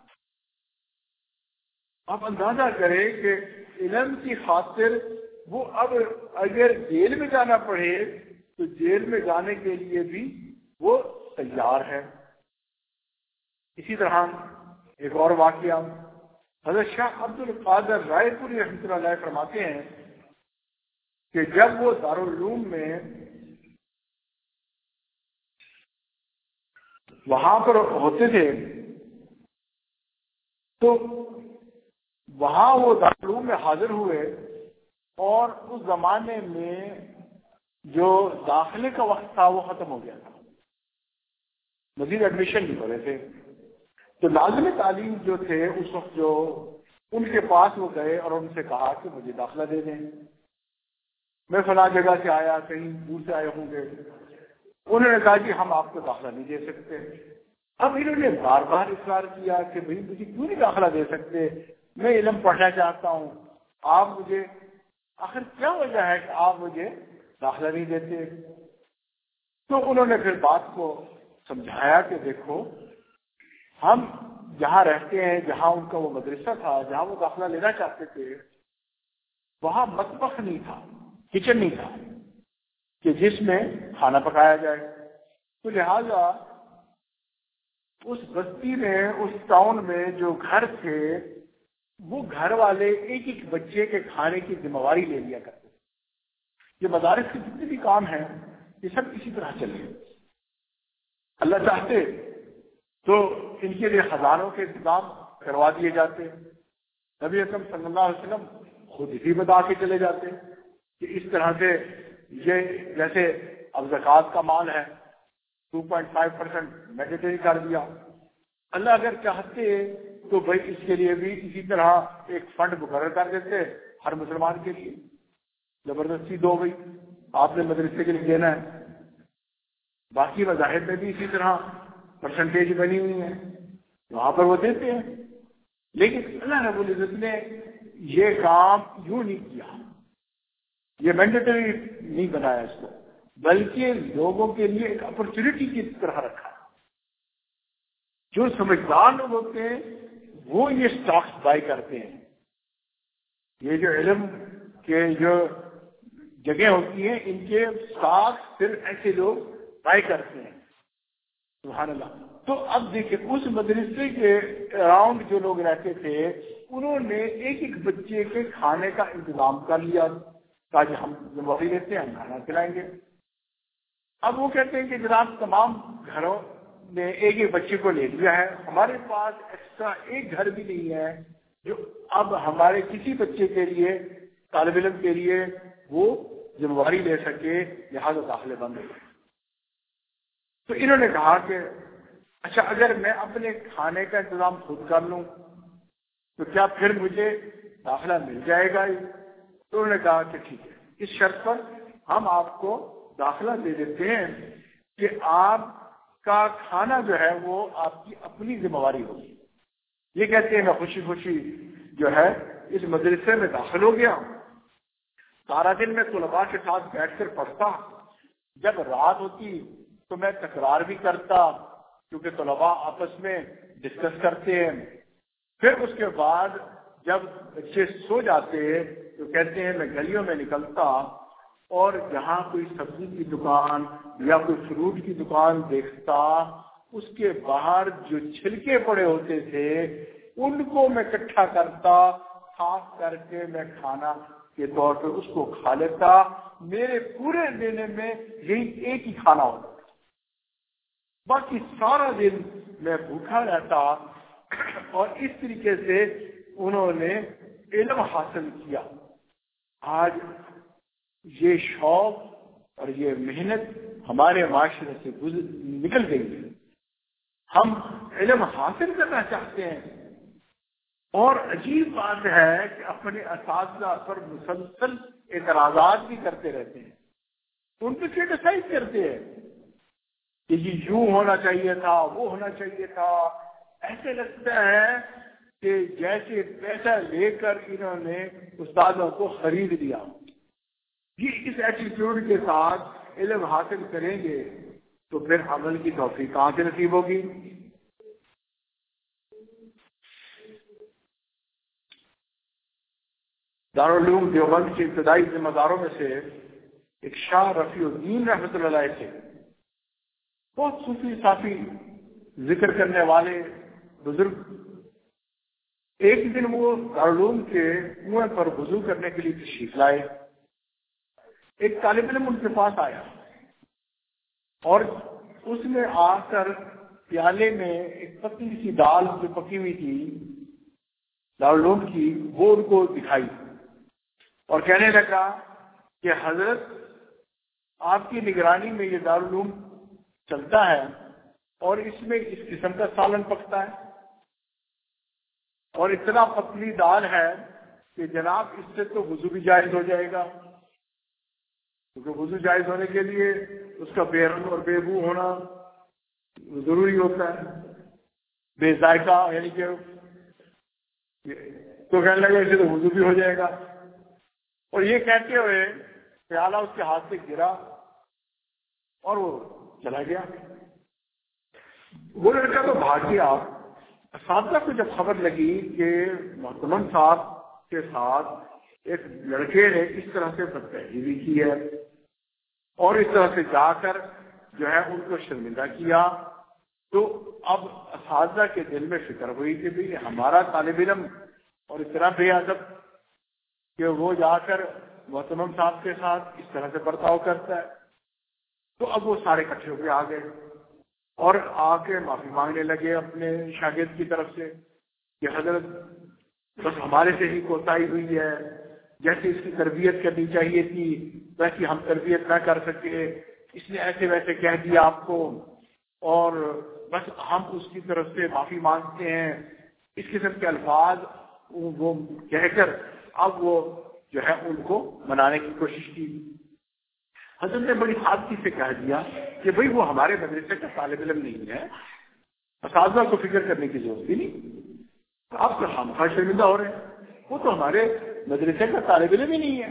آپ اندازہ کریں کہ علم کی خاطر وہ اب اگر جیل میں جانا پڑے تو جیل میں جانے کے لیے بھی وہ تیار ہے۔ اسی طرح ایک اور واقعہ، حضرت شاہ عبد القادر رائے پوری رحمۃ اللہ علیہ فرماتے ہیں کہ جب وہ دارالعلوم میں وہاں پر ہوتے تھے تو وہاں وہ دارالعلوم میں حاضر ہوئے، اور اس زمانے میں جو داخلے کا وقت تھا وہ ختم ہو گیا تھا، مزید ایڈمیشن نہیں ہو رہے تھے۔ تو لازمی تعلیم جو تھے اس وقت جو ان کے پاس وہ گئے اور ان سے کہا کہ مجھے داخلہ دے دیں، میں فلاں جگہ سے آیا، کہیں دور سے آئے ہوں گے۔ انہوں نے کہا کہ ہم آپ کو داخلہ نہیں دے سکتے۔ اب انہوں نے بار بار اصرار کیا کہ بھئی مجھے کیوں نہیں داخلہ دے سکتے، میں علم پڑھنا چاہتا ہوں، آپ مجھے آخر کیا وجہ ہے کہ آپ مجھے داخلہ نہیں دیتے؟ تو انہوں نے پھر بات کو سمجھایا کہ دیکھو ہم جہاں رہتے ہیں، جہاں ان کا وہ مدرسہ تھا، جہاں وہ داخلہ لینا چاہتے تھے، وہاں مطبخ نہیں تھا، کچن نہیں تھا کہ جس میں کھانا پکایا جائے۔ تو لہذا اس بستی میں، اس ٹاؤن میں جو گھر تھے وہ گھر والے ایک ایک بچے کے کھانے کی ذمہ داری لے لیا کرتے تھے۔ یہ مدارس کے جتنے بھی کام ہیں یہ سب اسی طرح چلے۔ اللہ چاہتے تو ان کے لیے خزانوں کے انتظام کروا دیے جاتے، نبی اکرم صلی اللہ علیہ وسلم خود ہی بتا کے چلے جاتے کہ اس طرح سے یہ جیسے اب زکوٰۃ کا مال ہے two point five percent mandatory کر دیا، اللہ اگر چاہتے تو بھائی اس کے لیے بھی اسی طرح ایک فنڈ مقرر کر دیتے ہر مسلمان کے لیے، زبردستی دو بھائی آپ نے مدرسے کے لیے دینا ہے۔ باقی مذاہب میں بھی اسی طرح پرسنٹیج بنی ہوئی ہیں، وہاں پر وہ دیتے ہیں، لیکن اللہ رب العزت نے یہ کام یوں نہیں کیا، یہ مینڈیٹری نہیں بنایا اس کو، بلکہ لوگوں کے لیے ایک اپرچونٹی کی طرح رکھا۔ جو سمجھدار لوگ ہوتے ہیں وہ یہ سٹاکس بائی کرتے ہیں، یہ جو علم کے جو جگہ ہوتی ہیں ان کے سٹاکس صرف ایسے لوگ بائی کرتے ہیں۔ سبحان اللہ۔ تو اب دیکھیں اس مدرسے کے اراؤنڈ جو لوگ رہتے تھے انہوں نے ایک ایک بچے کے کھانے کا انتظام کر لیا تاکہ ہم ذمہ داری لیتے ہیں ہم کھانا کھلائیں گے۔ اب وہ کہتے ہیں کہ جناب تمام گھروں نے ایک ایک بچے کو لے لیا ہے، ہمارے پاس ایکسٹرا ایک گھر بھی نہیں ہے جو اب ہمارے کسی بچے کے لیے، طالب علم کے لیے وہ ذمہ داری لے سکے، لہٰذا داخلے بند ہو۔ تو انہوں نے کہا کہ اچھا اگر میں اپنے کھانے کا انتظام خود کر لوں تو کیا پھر مجھے داخلہ مل جائے گا؟ تو انہوں نے کہا کہ ٹھیک ہے، اس شرط پر ہم آپ کو داخلہ دے دیتے ہیں کہ آپ کا کھانا جو ہے وہ آپ کی اپنی ذمہ داری ہوگی۔ یہ کہتے ہیں میں خوشی خوشی جو ہے اس مدرسے میں داخل ہو گیا، سارا دن میں طلباء کے ساتھ بیٹھ کر پڑھتا، جب رات ہوتی تو میں تکرار بھی کرتا کیونکہ طلباء آپس میں ڈسکس کرتے ہیں. پھر اس کے بعد جب بچے سو جاتے تو کہتے ہیں میں گلیوں میں نکلتا اور جہاں کوئی سبزی کی دکان یا کوئی فروٹ کی دکان دیکھتا اس کے باہر جو چھلکے پڑے ہوتے تھے ان کو میں اکٹھا کرتا, صاف کر کے میں کھانا کے طور پہ اس کو کھا لیتا. میرے پورے دن میں یہی ایک ہی کھانا ہوتا, باقی سارا دن میں بھوکا رہتا. اور اس طریقے سے انہوں نے علم حاصل کیا. آج یہ شوق اور یہ محنت ہمارے معاشرے سے نکل گئی ہے. ہم علم حاصل کرنا چاہتے ہیں اور عجیب بات ہے کہ اپنے اساتذہ پر مسلسل اعتراضات بھی کرتے رہتے ہیں, ان پہ کرٹیسائز کرتے ہیں کہ یہ یوں ہونا چاہیے تھا, وہ ہونا چاہیے تھا. ایسے لگتا ہے کہ جیسے پیسہ لے کر انہوں نے استادوں کو خرید لیا. یہ اس ایٹیٹیوڈ کے ساتھ علم حاصل کریں گے تو پھر عمل کی توفیق کہاں سے نصیب ہوگی؟ دارالعلوم دیوبند کے ابتدائی ذمہ داروں میں سے ایک شاہ رفیع الدین رحمۃ اللہ علیہ تھے. بہت صوفی صافی ذکر کرنے والے بزرگ. ایک دن وہ دارالعلوم کے کنویں پر وضو کرنے کے لیے تشریف لائے. ایک طالب علم ان کے پاس آیا اور اس نے آ کر پیالے میں ایک پتلی سی دال جو پکی ہوئی تھی دارالعلوم کی وہ ان کو دکھائی اور کہنے لگا کہ حضرت آپ کی نگرانی میں یہ دارالعلوم چلتا ہے اور اس میں اس قسم کا سالن پکتا ہے اور اتنا پتلی دال ہے کہ جناب اس سے تو وضو بھی جائز ہو جائے گا, کیونکہ وضو جائز ہونے کے لیے اس کا بے رنگ اور بے بو ہونا ضروری ہوتا ہے, بے ذائقہ یعنی کہ تو کہنے لگا اسے تو وضو بھی ہو جائے گا. اور یہ کہتے ہوئے پیالہ اس کے ہاتھ سے گرا اور وہ چلا گیا. وہ لڑکا تو بھاگ گیا. اساتذہ کو جب خبر لگی کہ محتمم صاحب کے ساتھ ایک لڑکے نے اس طرح سے بدتہذیبی کی ہے اور اس طرح سے جا کر جو ہے ان کو شرمندہ کیا, تو اب اساتذہ کے دل میں فکر ہوئی کہ بھئی ہمارا طالب علم اور اتنا بے ادب کہ وہ جا کر محتمم صاحب کے ساتھ اس طرح سے برتاؤ کرتا ہے. تو اب وہ سارے اکٹھے ہو کے آ گئے اور آ کے معافی مانگنے لگے اپنے شاگرد کی طرف سے کہ حضرت بس ہمارے سے ہی کوتاہی ہوئی ہے, جیسے اس کی تربیت کرنی چاہیے تھی ویسی ہم تربیت نہ کر سکے, اس نے ایسے ویسے کہہ دیا آپ کو اور بس ہم اس کی طرف سے معافی مانگتے ہیں. اس قسم کے الفاظ وہ کہہ کر اب وہ جو ہے ان کو منانے کی کوشش کی. حضرت نے بڑی سادگی سے کہہ دیا کہ بھئی وہ ہمارے مدرسے کا طالب علم نہیں ہے, اساتذہ کو فکر کرنے کی ضرورت بھی نہیں, آپ تو ہم خواہ شرمندہ ہو رہے ہیں, وہ تو ہمارے مدرسے کا طالب علم ہی نہیں ہے.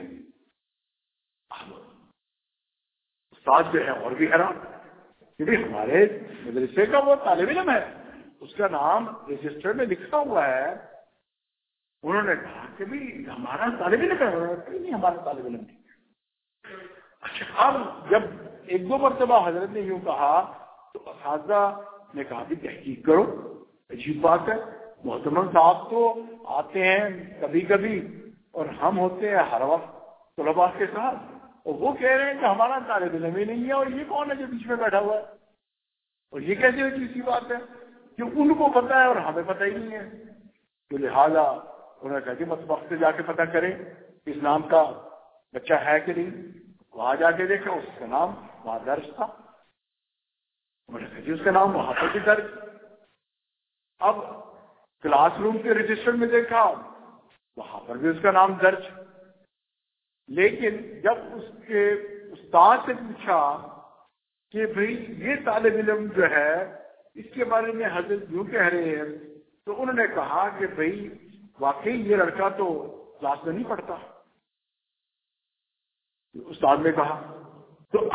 استاد جو ہے اور بھی حیران کہ بھئی ہمارے مدرسے کا وہ طالب علم ہے, اس کا نام رجسٹر میں لکھا ہوا ہے. انہوں نے کہا کہ بھئی ہمارا طالب علم ہے, نہیں ہمارا طالب علم نہیں. اچھا, اب جب ایک دو مرتبہ حضرت نے یوں کہا تو اساتذہ نے کہا کہ تحقیق کرو. عجیب بات ہے, محتمم صاحب تو آتے ہیں کبھی کبھی اور ہم ہوتے ہیں ہر وقت طلباء کے ساتھ, اور وہ کہہ رہے ہیں کہ ہمارا طالب علم ہی نہیں ہے, اور یہ کون ہے جو بیچ میں بیٹھا ہوا ہے, اور یہ کیسے ہوتی سی بات ہے کہ ان کو پتہ ہے اور ہمیں پتہ ہی نہیں ہے. تو لہٰذا انہوں نے کہا کہ بس وقت سے جا کے پتہ کریں اس نام کا بچہ ہے کہ نہیں. وہاں جا کے دیکھا اس کا نام وہاں درج تھا. انہوں نے کہا جی اس کا نام وہاں پر بھی درج. اب کلاس روم کے رجسٹر میں دیکھا وہاں پر بھی اس کا نام درج. لیکن جب اس کے استاد سے پوچھا کہ بھئی یہ طالب علم جو ہے اس کے بارے میں حضرت یوں کہہ رہے ہیں, تو انہوں نے کہا کہ بھئی واقعی یہ لڑکا تو کلاس میں نہیں پڑھتا. استاد نے کہا تو اب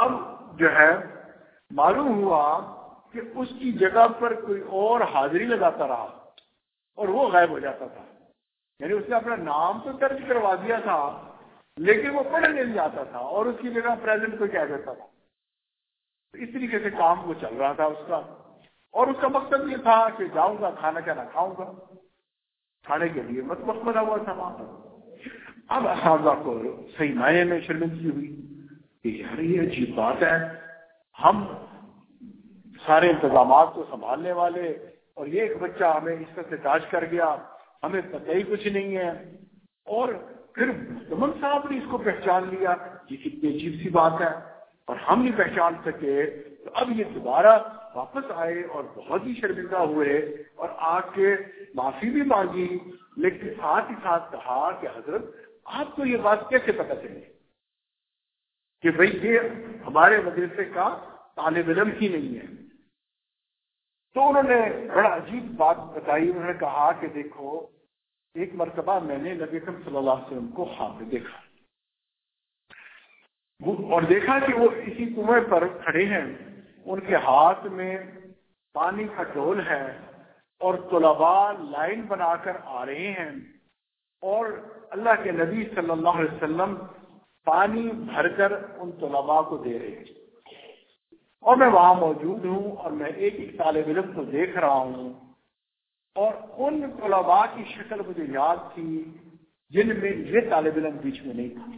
جو ہے معلوم ہوا کہ اس کی جگہ پر کوئی اور حاضری لگاتا رہا اور وہ غائب ہو جاتا تھا. یعنی اس نے اپنا نام تو درج کروا دیا تھا لیکن وہ پڑھنے نہیں آتا تھا اور اس کی جگہ پریزنٹ کو کہہ دیتا تھا. اس طریقے سے کام کو چل رہا تھا اس کا, اور اس کا مقصد یہ تھا کہ جاؤں گا کھانا کھانا کھاؤں گا, کھانے کے لیے مطلب بنا ہوا تھا وہاں پر. اب حاضہ کو صحیح معنی میں شرمندگی ہوئی کہ یار یہ عجیب بات ہے, ہم سارے انتظامات کو سنبھالنے والے اور یہ ایک بچہ ہمیں اس طرح سے ٹاچ کر گیا, ہمیں پتہ ہی کچھ نہیں ہے, اور پھر مستمن صاحب نے اس کو پہچان لیا, یہ کتنی عجیب سی بات ہے, اور ہم نہیں پہچان سکے. تو اب یہ دوبارہ واپس آئے اور بہت ہی شرمندہ ہوئے اور آ کے معافی بھی مانگی, لیکن ساتھ ہی ساتھ کہا کہ حضرت آپ کو یہ بات کیسے پتہ چلی کہ بھئی یہ ہمارے مدرسے کا طالب علم ہی نہیں ہے. تو انہوں نے بڑا عجیب بات بتائی. انہوں نے کہا کہ دیکھو ایک مرتبہ میں نے نبی اکرم صلی اللہ علیہ وسلم کو خواب میں دیکھا اور دیکھا کہ وہ اسی کنویں پر کھڑے ہیں, ان کے ہاتھ میں پانی کا ڈول ہے اور طلباء لائن بنا کر آ رہے ہیں اور اللہ کے نبی صلی اللہ علیہ وسلم پانی بھر کر ان طلباء کو دے رہے ہیں, اور میں وہاں موجود ہوں اور میں ایک ایک طالب علم کو دیکھ رہا ہوں, اور ان طلباء کی شکل مجھے یاد تھی جن میں یہ طالب علم بیچ میں نہیں تھا.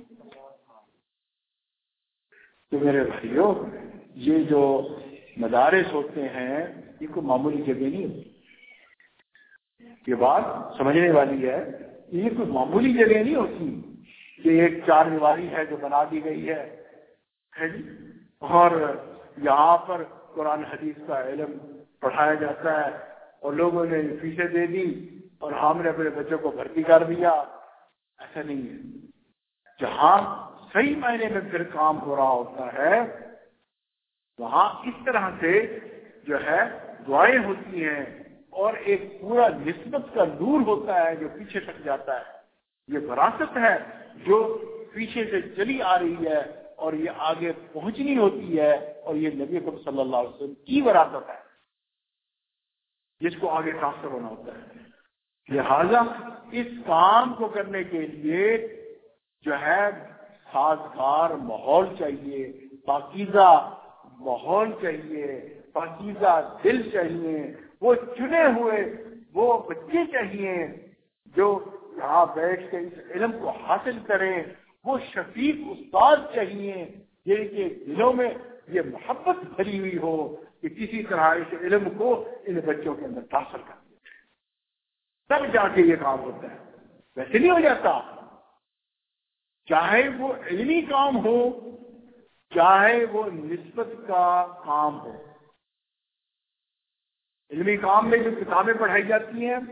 تو میرے بھائیوں, یہ جو مدارس ہوتے ہیں یہ کوئی معمولی جگہ نہیں ہوتی, یہ بات سمجھنے والی ہے. یہ کوئی معمولی جگہ نہیں ہوتی کہ ایک چار دیواری ہے جو بنا دی گئی ہے اور یہاں پر قرآن حدیث کا علم پڑھایا جاتا ہے اور لوگوں نے فیسیں دے دی اور ہم نے اپنے بچوں کو بھرتی کر دیا. ایسا نہیں ہے. جہاں صحیح معنی میں پھر کام ہو رہا ہوتا ہے وہاں اس طرح سے جو ہے دعائیں ہوتی ہیں اور ایک پورا نسبت کا نور ہوتا ہے جو پیچھے تک جاتا ہے. یہ وراثت ہے جو پیچھے سے چلی آ رہی ہے اور یہ آگے پہنچنی ہوتی ہے, اور یہ نبی اکرم صلی اللہ علیہ وسلم کی وراثت ہے جس کو آگے ٹرانسفر ہونا ہوتا ہے. لہذا اس کام کو کرنے کے لیے جو ہے سازگار ماحول چاہیے, پاکیزہ ماحول چاہیے, پاکیزہ دل چاہیے, وہ چنے ہوئے وہ بچے چاہیے جو یہاں بیٹھ کے اس علم کو حاصل کریں, وہ شفیق استاد چاہیے جن کے دلوں میں یہ محبت بھری ہوئی ہو کہ کسی طرح اس علم کو ان بچوں کے اندر ٹرانسفر کر دیں, تب جا کے یہ کام ہوتا ہے. ویسے نہیں ہو جاتا. چاہے وہ علمی کام ہو چاہے وہ نسبت کا کام ہو. علمی کام میں جو کتابیں پڑھائی جاتی ہیں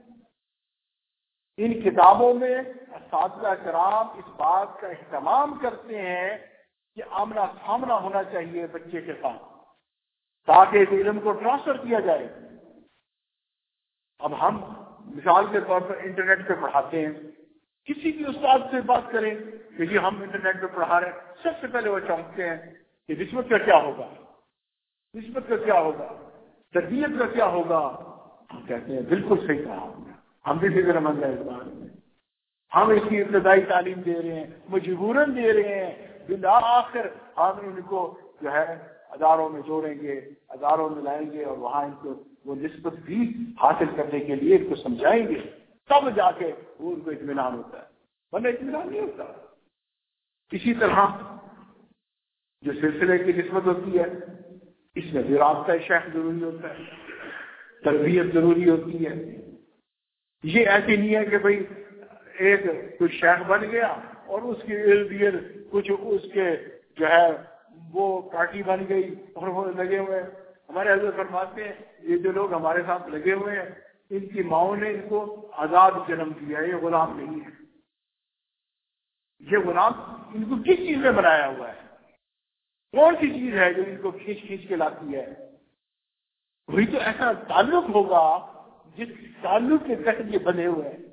ان کتابوں میں اساتذہ کرام اس بات کا اہتمام کرتے ہیں کہ آمنا سامنا ہونا چاہیے بچے کے ساتھ تاکہ اس علم کو ٹرانسفر کیا جائے. اب ہم مثال کے طور پر انٹرنیٹ پہ پڑھاتے ہیں, کسی بھی استاد سے بات کریں کہ جی ہم انٹرنیٹ پہ پڑھا رہے ہیں, سب سے پہلے وہ چاہتے ہیں کہ نسبت کا کیا ہوگا, نسبت کا کیا ہوگا, تربیت کا کیا ہوگا. ہم کہتے ہیں بالکل صحیح کہا آپ نے, ہم بھی فکر مند ہیں اس بارے میں. ہم اس کی ابتدائی تعلیم دے رہے ہیں, مجبوراً دے رہے ہیں, بالآخر ہم ان کو جو ہے اداروں میں جوڑیں گے, اداروں میں لائیں گے اور وہاں ان کو وہ نسبت بھی حاصل کرنے کے لیے ان کو سمجھائیں گے, تب جا کے وہ ان کو اطمینان ہوتا ہے, ورنہ اطمینان نہیں ہوتا. اسی طرح جو سلسلے کی نسبت ہوتی ہے اس میں بھی رابطہ شیخ ضروری ہوتا ہے, تربیت ضروری ہوتی ہے. یہ ایسی نہیں ہے کہ بھئی ایک کوئی شیخ بن گیا اور اس کے ارد گرد کچھ اس کے جو ہے وہ پارٹی بن گئی اور وہ لگے ہوئے. ہمارے حضرت فرماتے ہیں یہ جو لوگ ہمارے ساتھ لگے ہوئے ہیں ان کی ماؤں نے ان کو آزاد جنم دیا, یہ غلام نہیں ہے. یہ غلام ان کو کس چیز میں بنایا ہوا ہے, کون سی چیز ہے جو ان کو کھینچ کھینچ کے لاتی ہے؟ وہی تو ایسا تعلق ہوگا جس تعلق کے تحت یہ بنے ہوئے ہیں.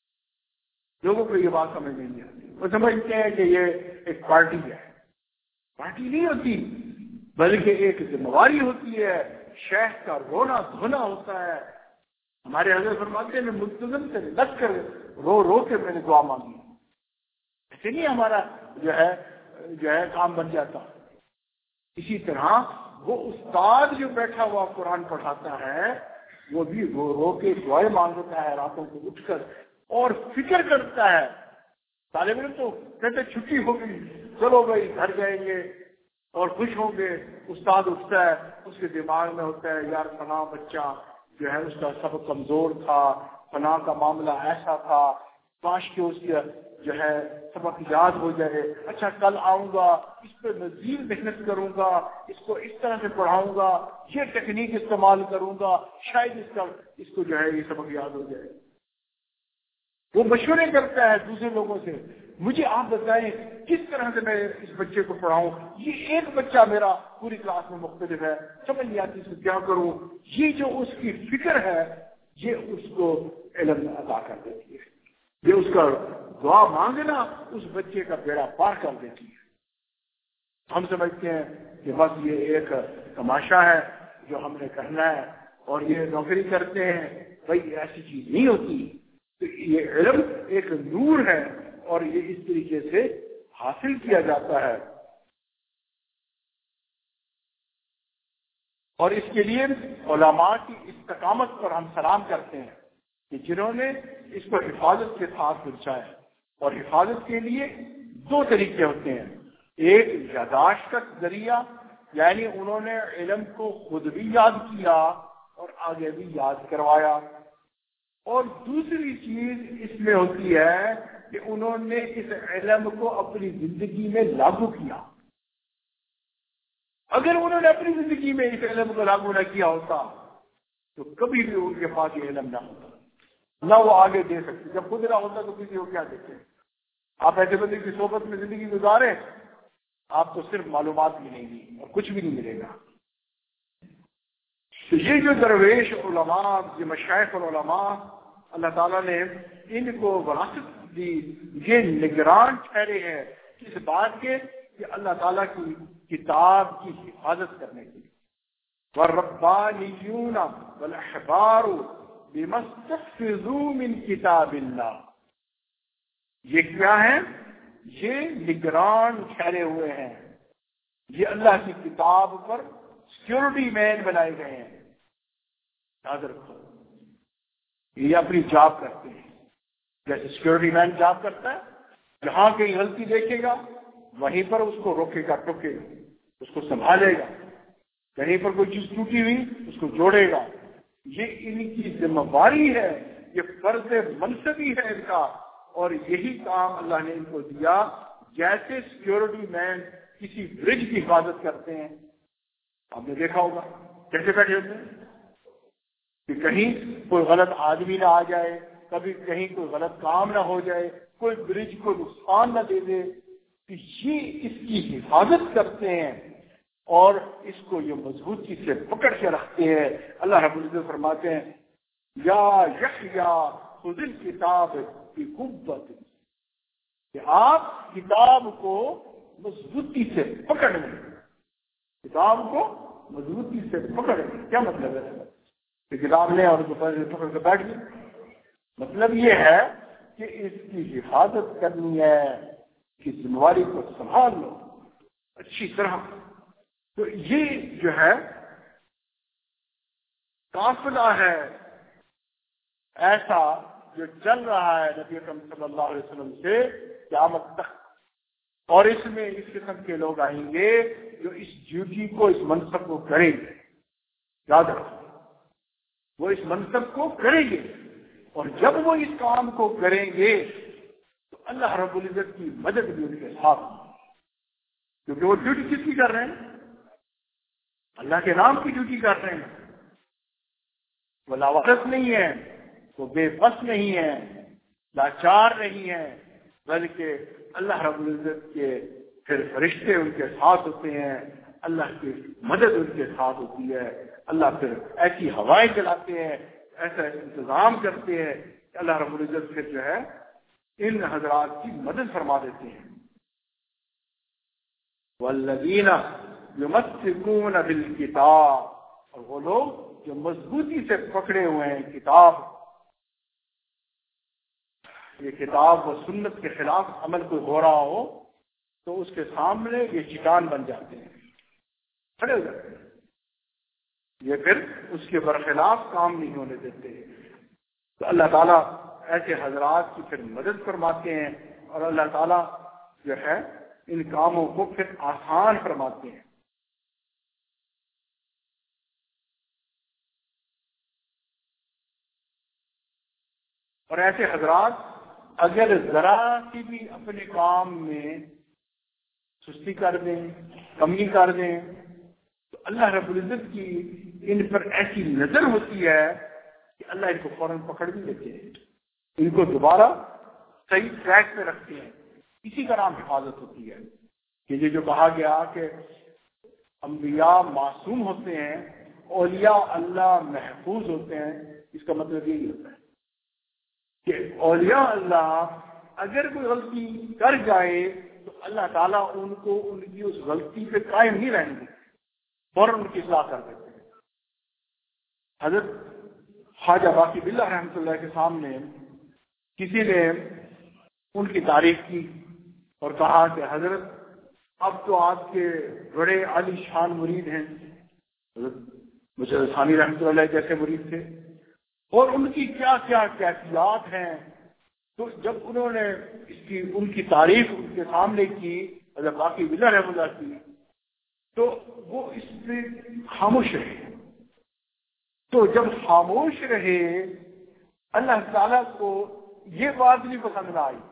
لوگوں کو یہ بات سمجھ نہیں آتی, وہ سمجھتے ہیں کہ یہ ایک پارٹی ہے, پارٹی نہیں ہوتی، بلکہ ایک ذمہ ہوتی ہے، شیخ کا رونا دھونا ہوتا ہے۔ ہمارے حضرت فرماتے ہیں ملتزم سے لگ کر رو رو کے میں نے دعا مانگی، ایسے نہیں ہمارا جو ہے جو ہے کام بن جاتا۔ اسی طرح وہ استاد جو بیٹھا ہوا قرآن پڑھاتا ہے وہ بھی رو رو کے دعائیں مانگتا ہے راتوں کو اٹھ کر، اور فکر کرتا ہے۔ طالب علم تو کہتے چھٹی ہو گئی، چلو بھائی گھر جائیں گے اور خوش ہوں گے۔ استاد اٹھتا ہے، اس کے دماغ میں ہوتا ہے یار فلاں بچہ جو ہے اس کا سبق کمزور تھا، فلاں کا معاملہ ایسا تھا، کاش کے اس کا جو ہے سبق یاد ہو جائے، اچھا کل آؤں گا، اس پہ مزید محنت کروں گا، اس کو اس طرح سے پڑھاؤں گا، یہ ٹیکنیک استعمال کروں گا، شاید اس کا اس کو جو ہے یہ سبق یاد ہو جائے۔ وہ مشورے کرتا ہے دوسرے لوگوں سے، مجھے آپ بتائیں کس طرح سے میں اس بچے کو پڑھاؤں، یہ ایک بچہ میرا پوری کلاس میں مختلف ہے، سمجھ نہیں آتی اس کو کیا کروں۔ یہ جو اس کی فکر ہے یہ اس کو علم عطا کر دیتی ہے، یہ اس کا دعا مانگنا اس بچے کا بیڑا پار کر دیتی ہے۔ ہم سمجھتے ہیں کہ بس یہ ایک تماشا ہے جو ہم نے کرنا ہے اور یہ نوکری کرتے ہیں، بھائی ایسی چیز نہیں ہوتی۔ تو یہ علم ایک نور ہے اور یہ اس طریقے سے حاصل کیا جاتا ہے، اور اس کے لیے علماء کی استقامت پر ہم سلام کرتے ہیں کہ جنہوں نے اس کو حفاظت کے ساتھ پہنچایا۔ اور حفاظت کے لیے دو طریقے ہوتے ہیں، ایک یاداشت کا ذریعہ، یعنی انہوں نے علم کو خود بھی یاد کیا اور آگے بھی یاد کروایا، اور دوسری چیز اس میں ہوتی ہے کہ انہوں نے اس علم کو اپنی زندگی میں لاگو کیا۔ اگر انہوں نے اپنی زندگی میں اس علم کو لاگو نہ کیا ہوتا تو کبھی بھی ان کے پاس یہ علم نہ ہوتا، نہ وہ آگے دے سکتے۔ جب خود نہ ہوتا تو کسی کو کیا دیتے؟ آپ ایسے بندے کی صحبت میں زندگی گزارے، آپ کو صرف معلومات ملیں گی اور کچھ بھی نہیں ملے گا۔ تو یہ جو درویش علماء، یہ مشائخ العلماء، اللہ تعالیٰ نے ان کو وراثت دی، یہ نگران ٹھہرے ہیں اس بات کے کہ اللہ تعالیٰ کی کتاب کی حفاظت کرنے کے لیے۔ وَالرَّبَّانِيُّونَ وَالْأَحْبَارُ بِمَا اسْتَحْفِظُوا مِنْ كِتَابِ اللَّهِ، یہ کیا ہے؟ یہ نگران ٹھہرے ہوئے ہیں، یہ اللہ کی کتاب پر سیکورٹی مین بنائے گئے ہیں۔ یاد رکھو، یہ اپنی جاب کرتے ہیں جیسے سیکورٹی مین جاب کرتا ہے، جہاں کہیں غلطی دیکھے گا وہیں پر اس کو روکے گا، ٹوکے گا، اس کو سنبھالے گا، کہیں پر کوئی چیز ٹوٹی ہوئی اس کو جوڑے گا۔ یہ ان کی ذمہ داری ہے، یہ فرض منصبی ہے ان کا، اور یہی کام اللہ نے ان کو دیا۔ جیسے سیکورٹی مین کسی برج کی حفاظت کرتے ہیں، آپ نے دیکھا ہوگا کیسے بیٹھے ہوتے ہیں کہ کہیں کوئی غلط آدمی نہ آ جائے، کبھی کہیں کوئی غلط کام نہ ہو جائے، کوئی برج کو نقصان نہ دے دے، تو یہ اس کی حفاظت کرتے ہیں اور اس کو یہ مضبوطی سے پکڑ کے رکھتے ہیں۔ اللہ رب العزت فرماتے ہیں یا یحییٰ خذ الکتاب بقوۃ، کہ آپ کتاب کو مضبوطی سے پکڑ لیں، کتاب کو مضبوطی سے پکڑ لیں۔ کیا مطلب ہے کہ کتاب لیں اور پکڑ کے بیٹھ گئے؟ مطلب یہ ہے کہ اس کی حفاظت کرنی ہے، کی ذمہ داری کو سنبھال لو اچھی طرح۔ تو یہ جو ہے قافلہ ہے ایسا جو چل رہا ہے نبی اکرم صلی اللہ علیہ وسلم سے قیامت تک، اور اس میں اس قسم کے لوگ آئیں گے جو اس ڈیوٹی کو، اس منصب کو کریں گے۔ یاد رکھو، وہ اس منصب کو کریں گے، اور جب وہ اس کام کو کریں گے تو اللہ رب العزت کی مدد بھی ان کے ساتھ، کیونکہ وہ ڈیوٹی کس کی کر رہے ہیں؟ اللہ کے نام کی ڈیوٹی کر رہے ہیں۔ وہ لاوقت نہیں ہے، وہ بے بس نہیں ہے، لاچار نہیں ہے، بلکہ اللہ رب العزت کے پھر فرشتے ان کے ساتھ ہوتے ہیں، اللہ کی مدد ان کے ساتھ ہوتی ہے۔ اللہ پھر ایسی ہوائیں چلاتے ہیں، ایسا انتظام کرتے ہیں کہ اللہ رب العزت پھر جو ہے ان حضرات کی مدد فرما دیتے ہیں۔ والذین یمسکون بالکتاب، اور وہ لوگ جو مضبوطی سے پکڑے ہوئے ہیں کتاب. یہ کتاب و سنت کے خلاف عمل کوئی ہو رہا ہو تو اس کے سامنے یہ چٹان بن جاتے ہیں، کھڑے ہو جاتے ہیں. یہ پھر اس کے برخلاف کام نہیں ہونے دیتے. تو اللہ تعالیٰ ایسے حضرات کی پھر مدد فرماتے ہیں، اور اللہ تعالیٰ جو ہے ان کاموں کو پھر آسان فرماتے ہیں. اور ایسے حضرات اگر ذرا سی بھی اپنے کام میں سستی کر دیں، کمی کر دیں، تو اللہ رب العزت کی ان پر ایسی نظر ہوتی ہے کہ اللہ ان کو فوراً پکڑ بھی لیتے ہیں، ان کو دوبارہ صحیح ٹریک پہ رکھتے ہیں. اسی کا نام حفاظت ہوتی ہے. کہ یہ جو کہا گیا کہ انبیاء معصوم ہوتے ہیں، اولیاء اللہ محفوظ ہوتے ہیں، اس کا مطلب یہی ہوتا ہے کہ اولیاء اللہ اگر کوئی غلطی کر جائے تو اللہ تعالیٰ ان کو ان کی اس غلطی پہ قائم نہیں رہیں گے، فوراً ان کی اصلاح کر دیتے ہیں. حضرت خواجہ باقی باللہ رحمۃ اللہ کے سامنے کسی نے ان کی تعریف کی اور کہا کہ حضرت اب تو آپ کے بڑے عالی شان مرید ہیں. حضرت مجھے ثانی رحمۃ اللہ جیسے مرید تھے، اور ان کی کیا کیا کیفیات ہیں. تو جب انہوں نے اس کی ان کی تعریف ان کے سامنے کی، حضرت باقی باللہ رحمۃ اللہ کی، تو وہ اس سے خاموش رہے. تو جب خاموش رہے، اللہ تعالیٰ کو یہ بات نہیں پسند نہ آئی.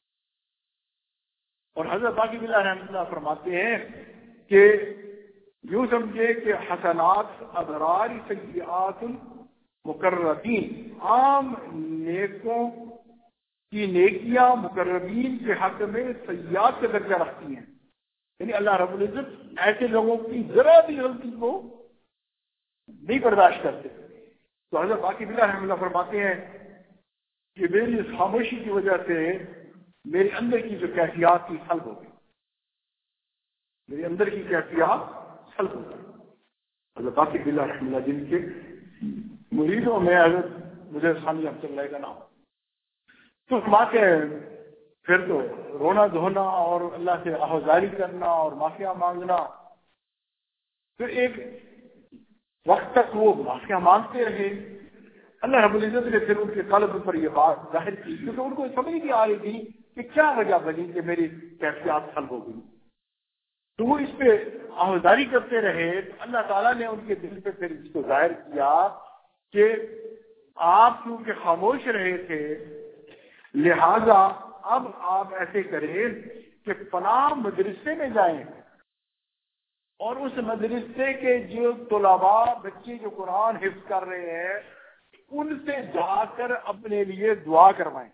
اور حضرت باقی باللہ رحمۃ اللہ فرماتے ہیں کہ یوں سمجھے کہ حسنات ابرار سیئات مقربین، عام نیکوں کی نیکیاں مقربین کے حق میں سیئات کا درجہ رکھتی ہیں. یعنی اللہ رب العزت ایسے لوگوں کی ذرا بھی غلطی کو نہیں برداشت کرتے. تو حضرت باقی باللہ رحمۃ اللہ فرماتے ہیں کہ میری اس خاموشی کی وجہ سے میرے اندر کی جو کیفیات کی سلب ہو گئی، میرے اندر کی کیفیات سلب ہو گئی. حضرت باقی باللہ رحمۃ اللہ جن کے مریدوں میں حضرت مجھے ثانی رحمۃ اللہ کا نام، تو فرماتے ہیں پھر تو رونا دھونا اور اللہ سے آہوازاری کرنا اور معافیاں مانگنا. پھر ایک وقت تک وہ معافیاں مانگتے رہے. اللہ رب العزت نے پھر ان کے قلب پر یہ بات ظاہر کی، کیونکہ ان کو سمجھ نہیں آ رہی تھی کہ کیا وجہ بنی کہ میری کیفیات حل ہو گئی. تو وہ اس پہ آہوازاری کرتے رہے. تو اللہ تعالیٰ نے ان کے دل پہ پھر اس کو ظاہر کیا کہ آپ کیونکہ خاموش رہے تھے، لہذا اب آپ ایسے کریں کہ فلاں مدرسے میں جائیں اور اس مدرسے کے جو طلباء بچے جو قرآن حفظ کر رہے ہیں ان سے جا کر اپنے لیے دعا کروائیں.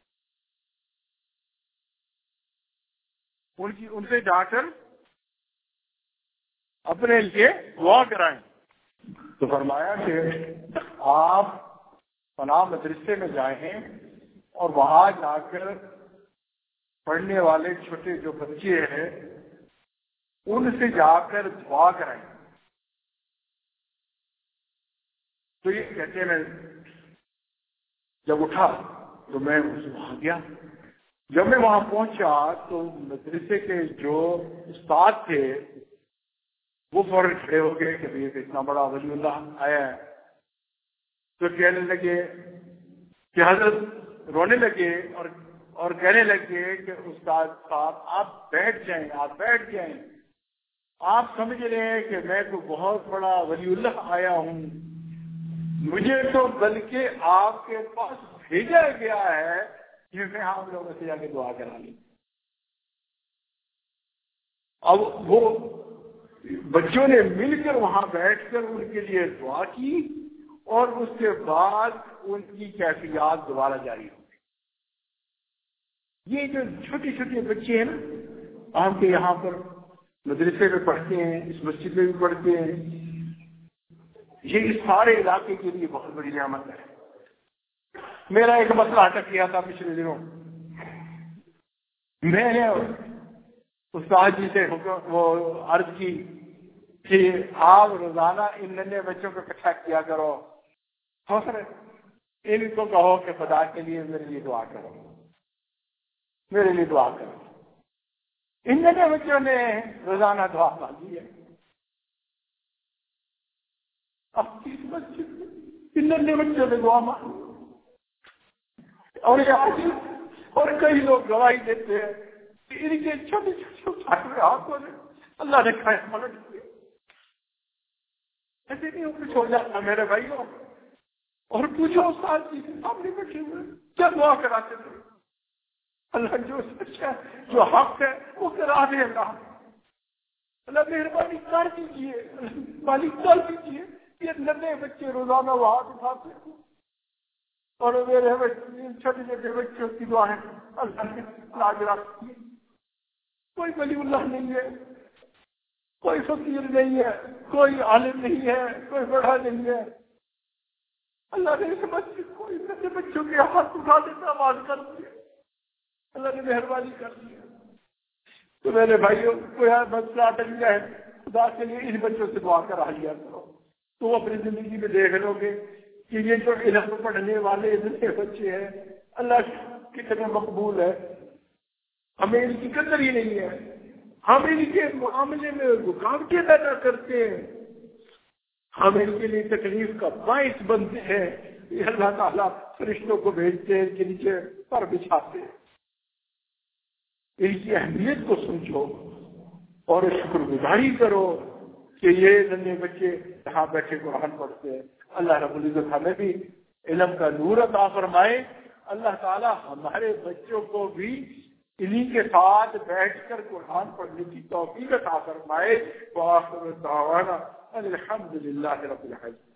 ان کی ان سے جا کر اپنے لیے دعا کرائیں. تو فرمایا کہ آپ فلاں مدرسے میں جائیں اور وہاں جا کر پڑھنے والے چھوٹے جو بچے ہیں ان سے جا کر دعا کرائیں. تو یہ کہتے میں جب اٹھا تو میں وہاں گیا. جب میں وہاں پہنچا تو مدرسے کے جو استاد تھے وہ فوراً کھڑے ہو گئے کہ یہ اتنا بڑا ولی اللہ آیا ہے. تو کہنے لگے کہ حضرت رونے لگے اور اور کہنے لگے کہ استاد صاحب آپ بیٹھ جائیں آپ بیٹھ جائیں آپ سمجھ رہے ہیں کہ میں تو بہت بڑا ولی اللہ آیا ہوں، مجھے تو بلکہ آپ کے پاس بھیجا گیا ہے کہ میں آپ لوگوں سے جا کے دعا کرا لوں. اب وہ بچوں نے مل کر وہاں بیٹھ کر ان کے لیے دعا کی اور اس کے بعد ان کی کیفیات دوبارہ جاری ہو گئی. یہ جو چھوٹے چھوٹے بچے ہیں نا آپ کے یہاں پر مدرسے میں پڑھتے ہیں، اس مسجد میں بھی پڑھتے ہیں، یہ اس سارے علاقے کے لیے بہت بڑی نعمت ہے. میرا ایک مسئلہ اٹک گیا تھا پچھلے دنوں. میں نے استاد جی سے وہ عرض کی کہ آپ روزانہ ان ننھے بچوں کو اکٹھا کیا کرو اور ان کو کہو کہ خدا کے لیے میرے لیے دعا کرو، میرے لیے دعا کرو۔ ان ننھے بچوں نے روزانہ دعا مانگی ہے۔ اب کس مسجد میں ان ننھے بچوں نے دعا مانگی اور اور کئی لوگ گواہی دیتے ہیں کہ ان کے چھوٹے چھوٹے ہاتھوں نے اللہ نے کھایا پلٹ دیا۔ ایسے نہیں کچھ ہو جاتا میرے بھائیوں، اور پوچھو استاد جی کے سامنے بیٹھے ہوئے کیا دعا کراتے تھے؟ اللہ جو سچا ہے، جو حق ہے وہ کرا دے گا۔ اللہ مہربانی کر دیجیے، مہربانی کر دیجیے۔ یہ ننھے بچے روزانہ وہ ہاتھ اٹھاتے ہیں اور میرے چھوٹے چھوٹے بچوں کی دعائیں اللہ نے لاج رکھتی ہے۔ کوئی ولی اللہ نہیں ہے، کوئی فقیر نہیں ہے، کوئی عالم نہیں ہے، کوئی بڑا نہیں ہے۔ اللہ نے اس مسجد کو اتنے بچوں کے ہاتھ اٹھا دیتا آواز کر دی، اللہ نے مہربانی کر دی۔ تو میرے بھائیوں کوئی مسئلہ اٹک جائے خدا کے لیے ان بچوں سے دعا کرا لیا کرو، تو اپنی زندگی میں دیکھ لو گے کہ یہ جو علم پڑھنے والے اتنے بچے ہیں اللہ کتنے مقبول ہے۔ ہمیں ان کی قدر ہی نہیں ہے، ہم ان کے معاملے میں رکاوٹیں پیدا کرتے ہیں، ہم ان کے لیے تکلیف کا باعث بنتے ہیں۔ یہ اللہ تعالیٰ فرشتوں کو بھیجتے ہیں، ان کے نیچے پر بچھاتے ہیں۔ ان کی اہمیت کو سمجھو اور شکر گزاری کرو کہ یہ ننھے بچے یہاں بیٹھے قرآن پڑھتے ہیں۔ اللہ رب العزت ہمیں بھی علم کا نور عطا فرمائے۔ اللہ تعالیٰ ہمارے بچوں کو بھی انہی کے ساتھ بیٹھ کر قرآن پڑھنے کی توفیق عطا فرمائے۔ وآخر دعوانا الحمد للہ رب العالمین۔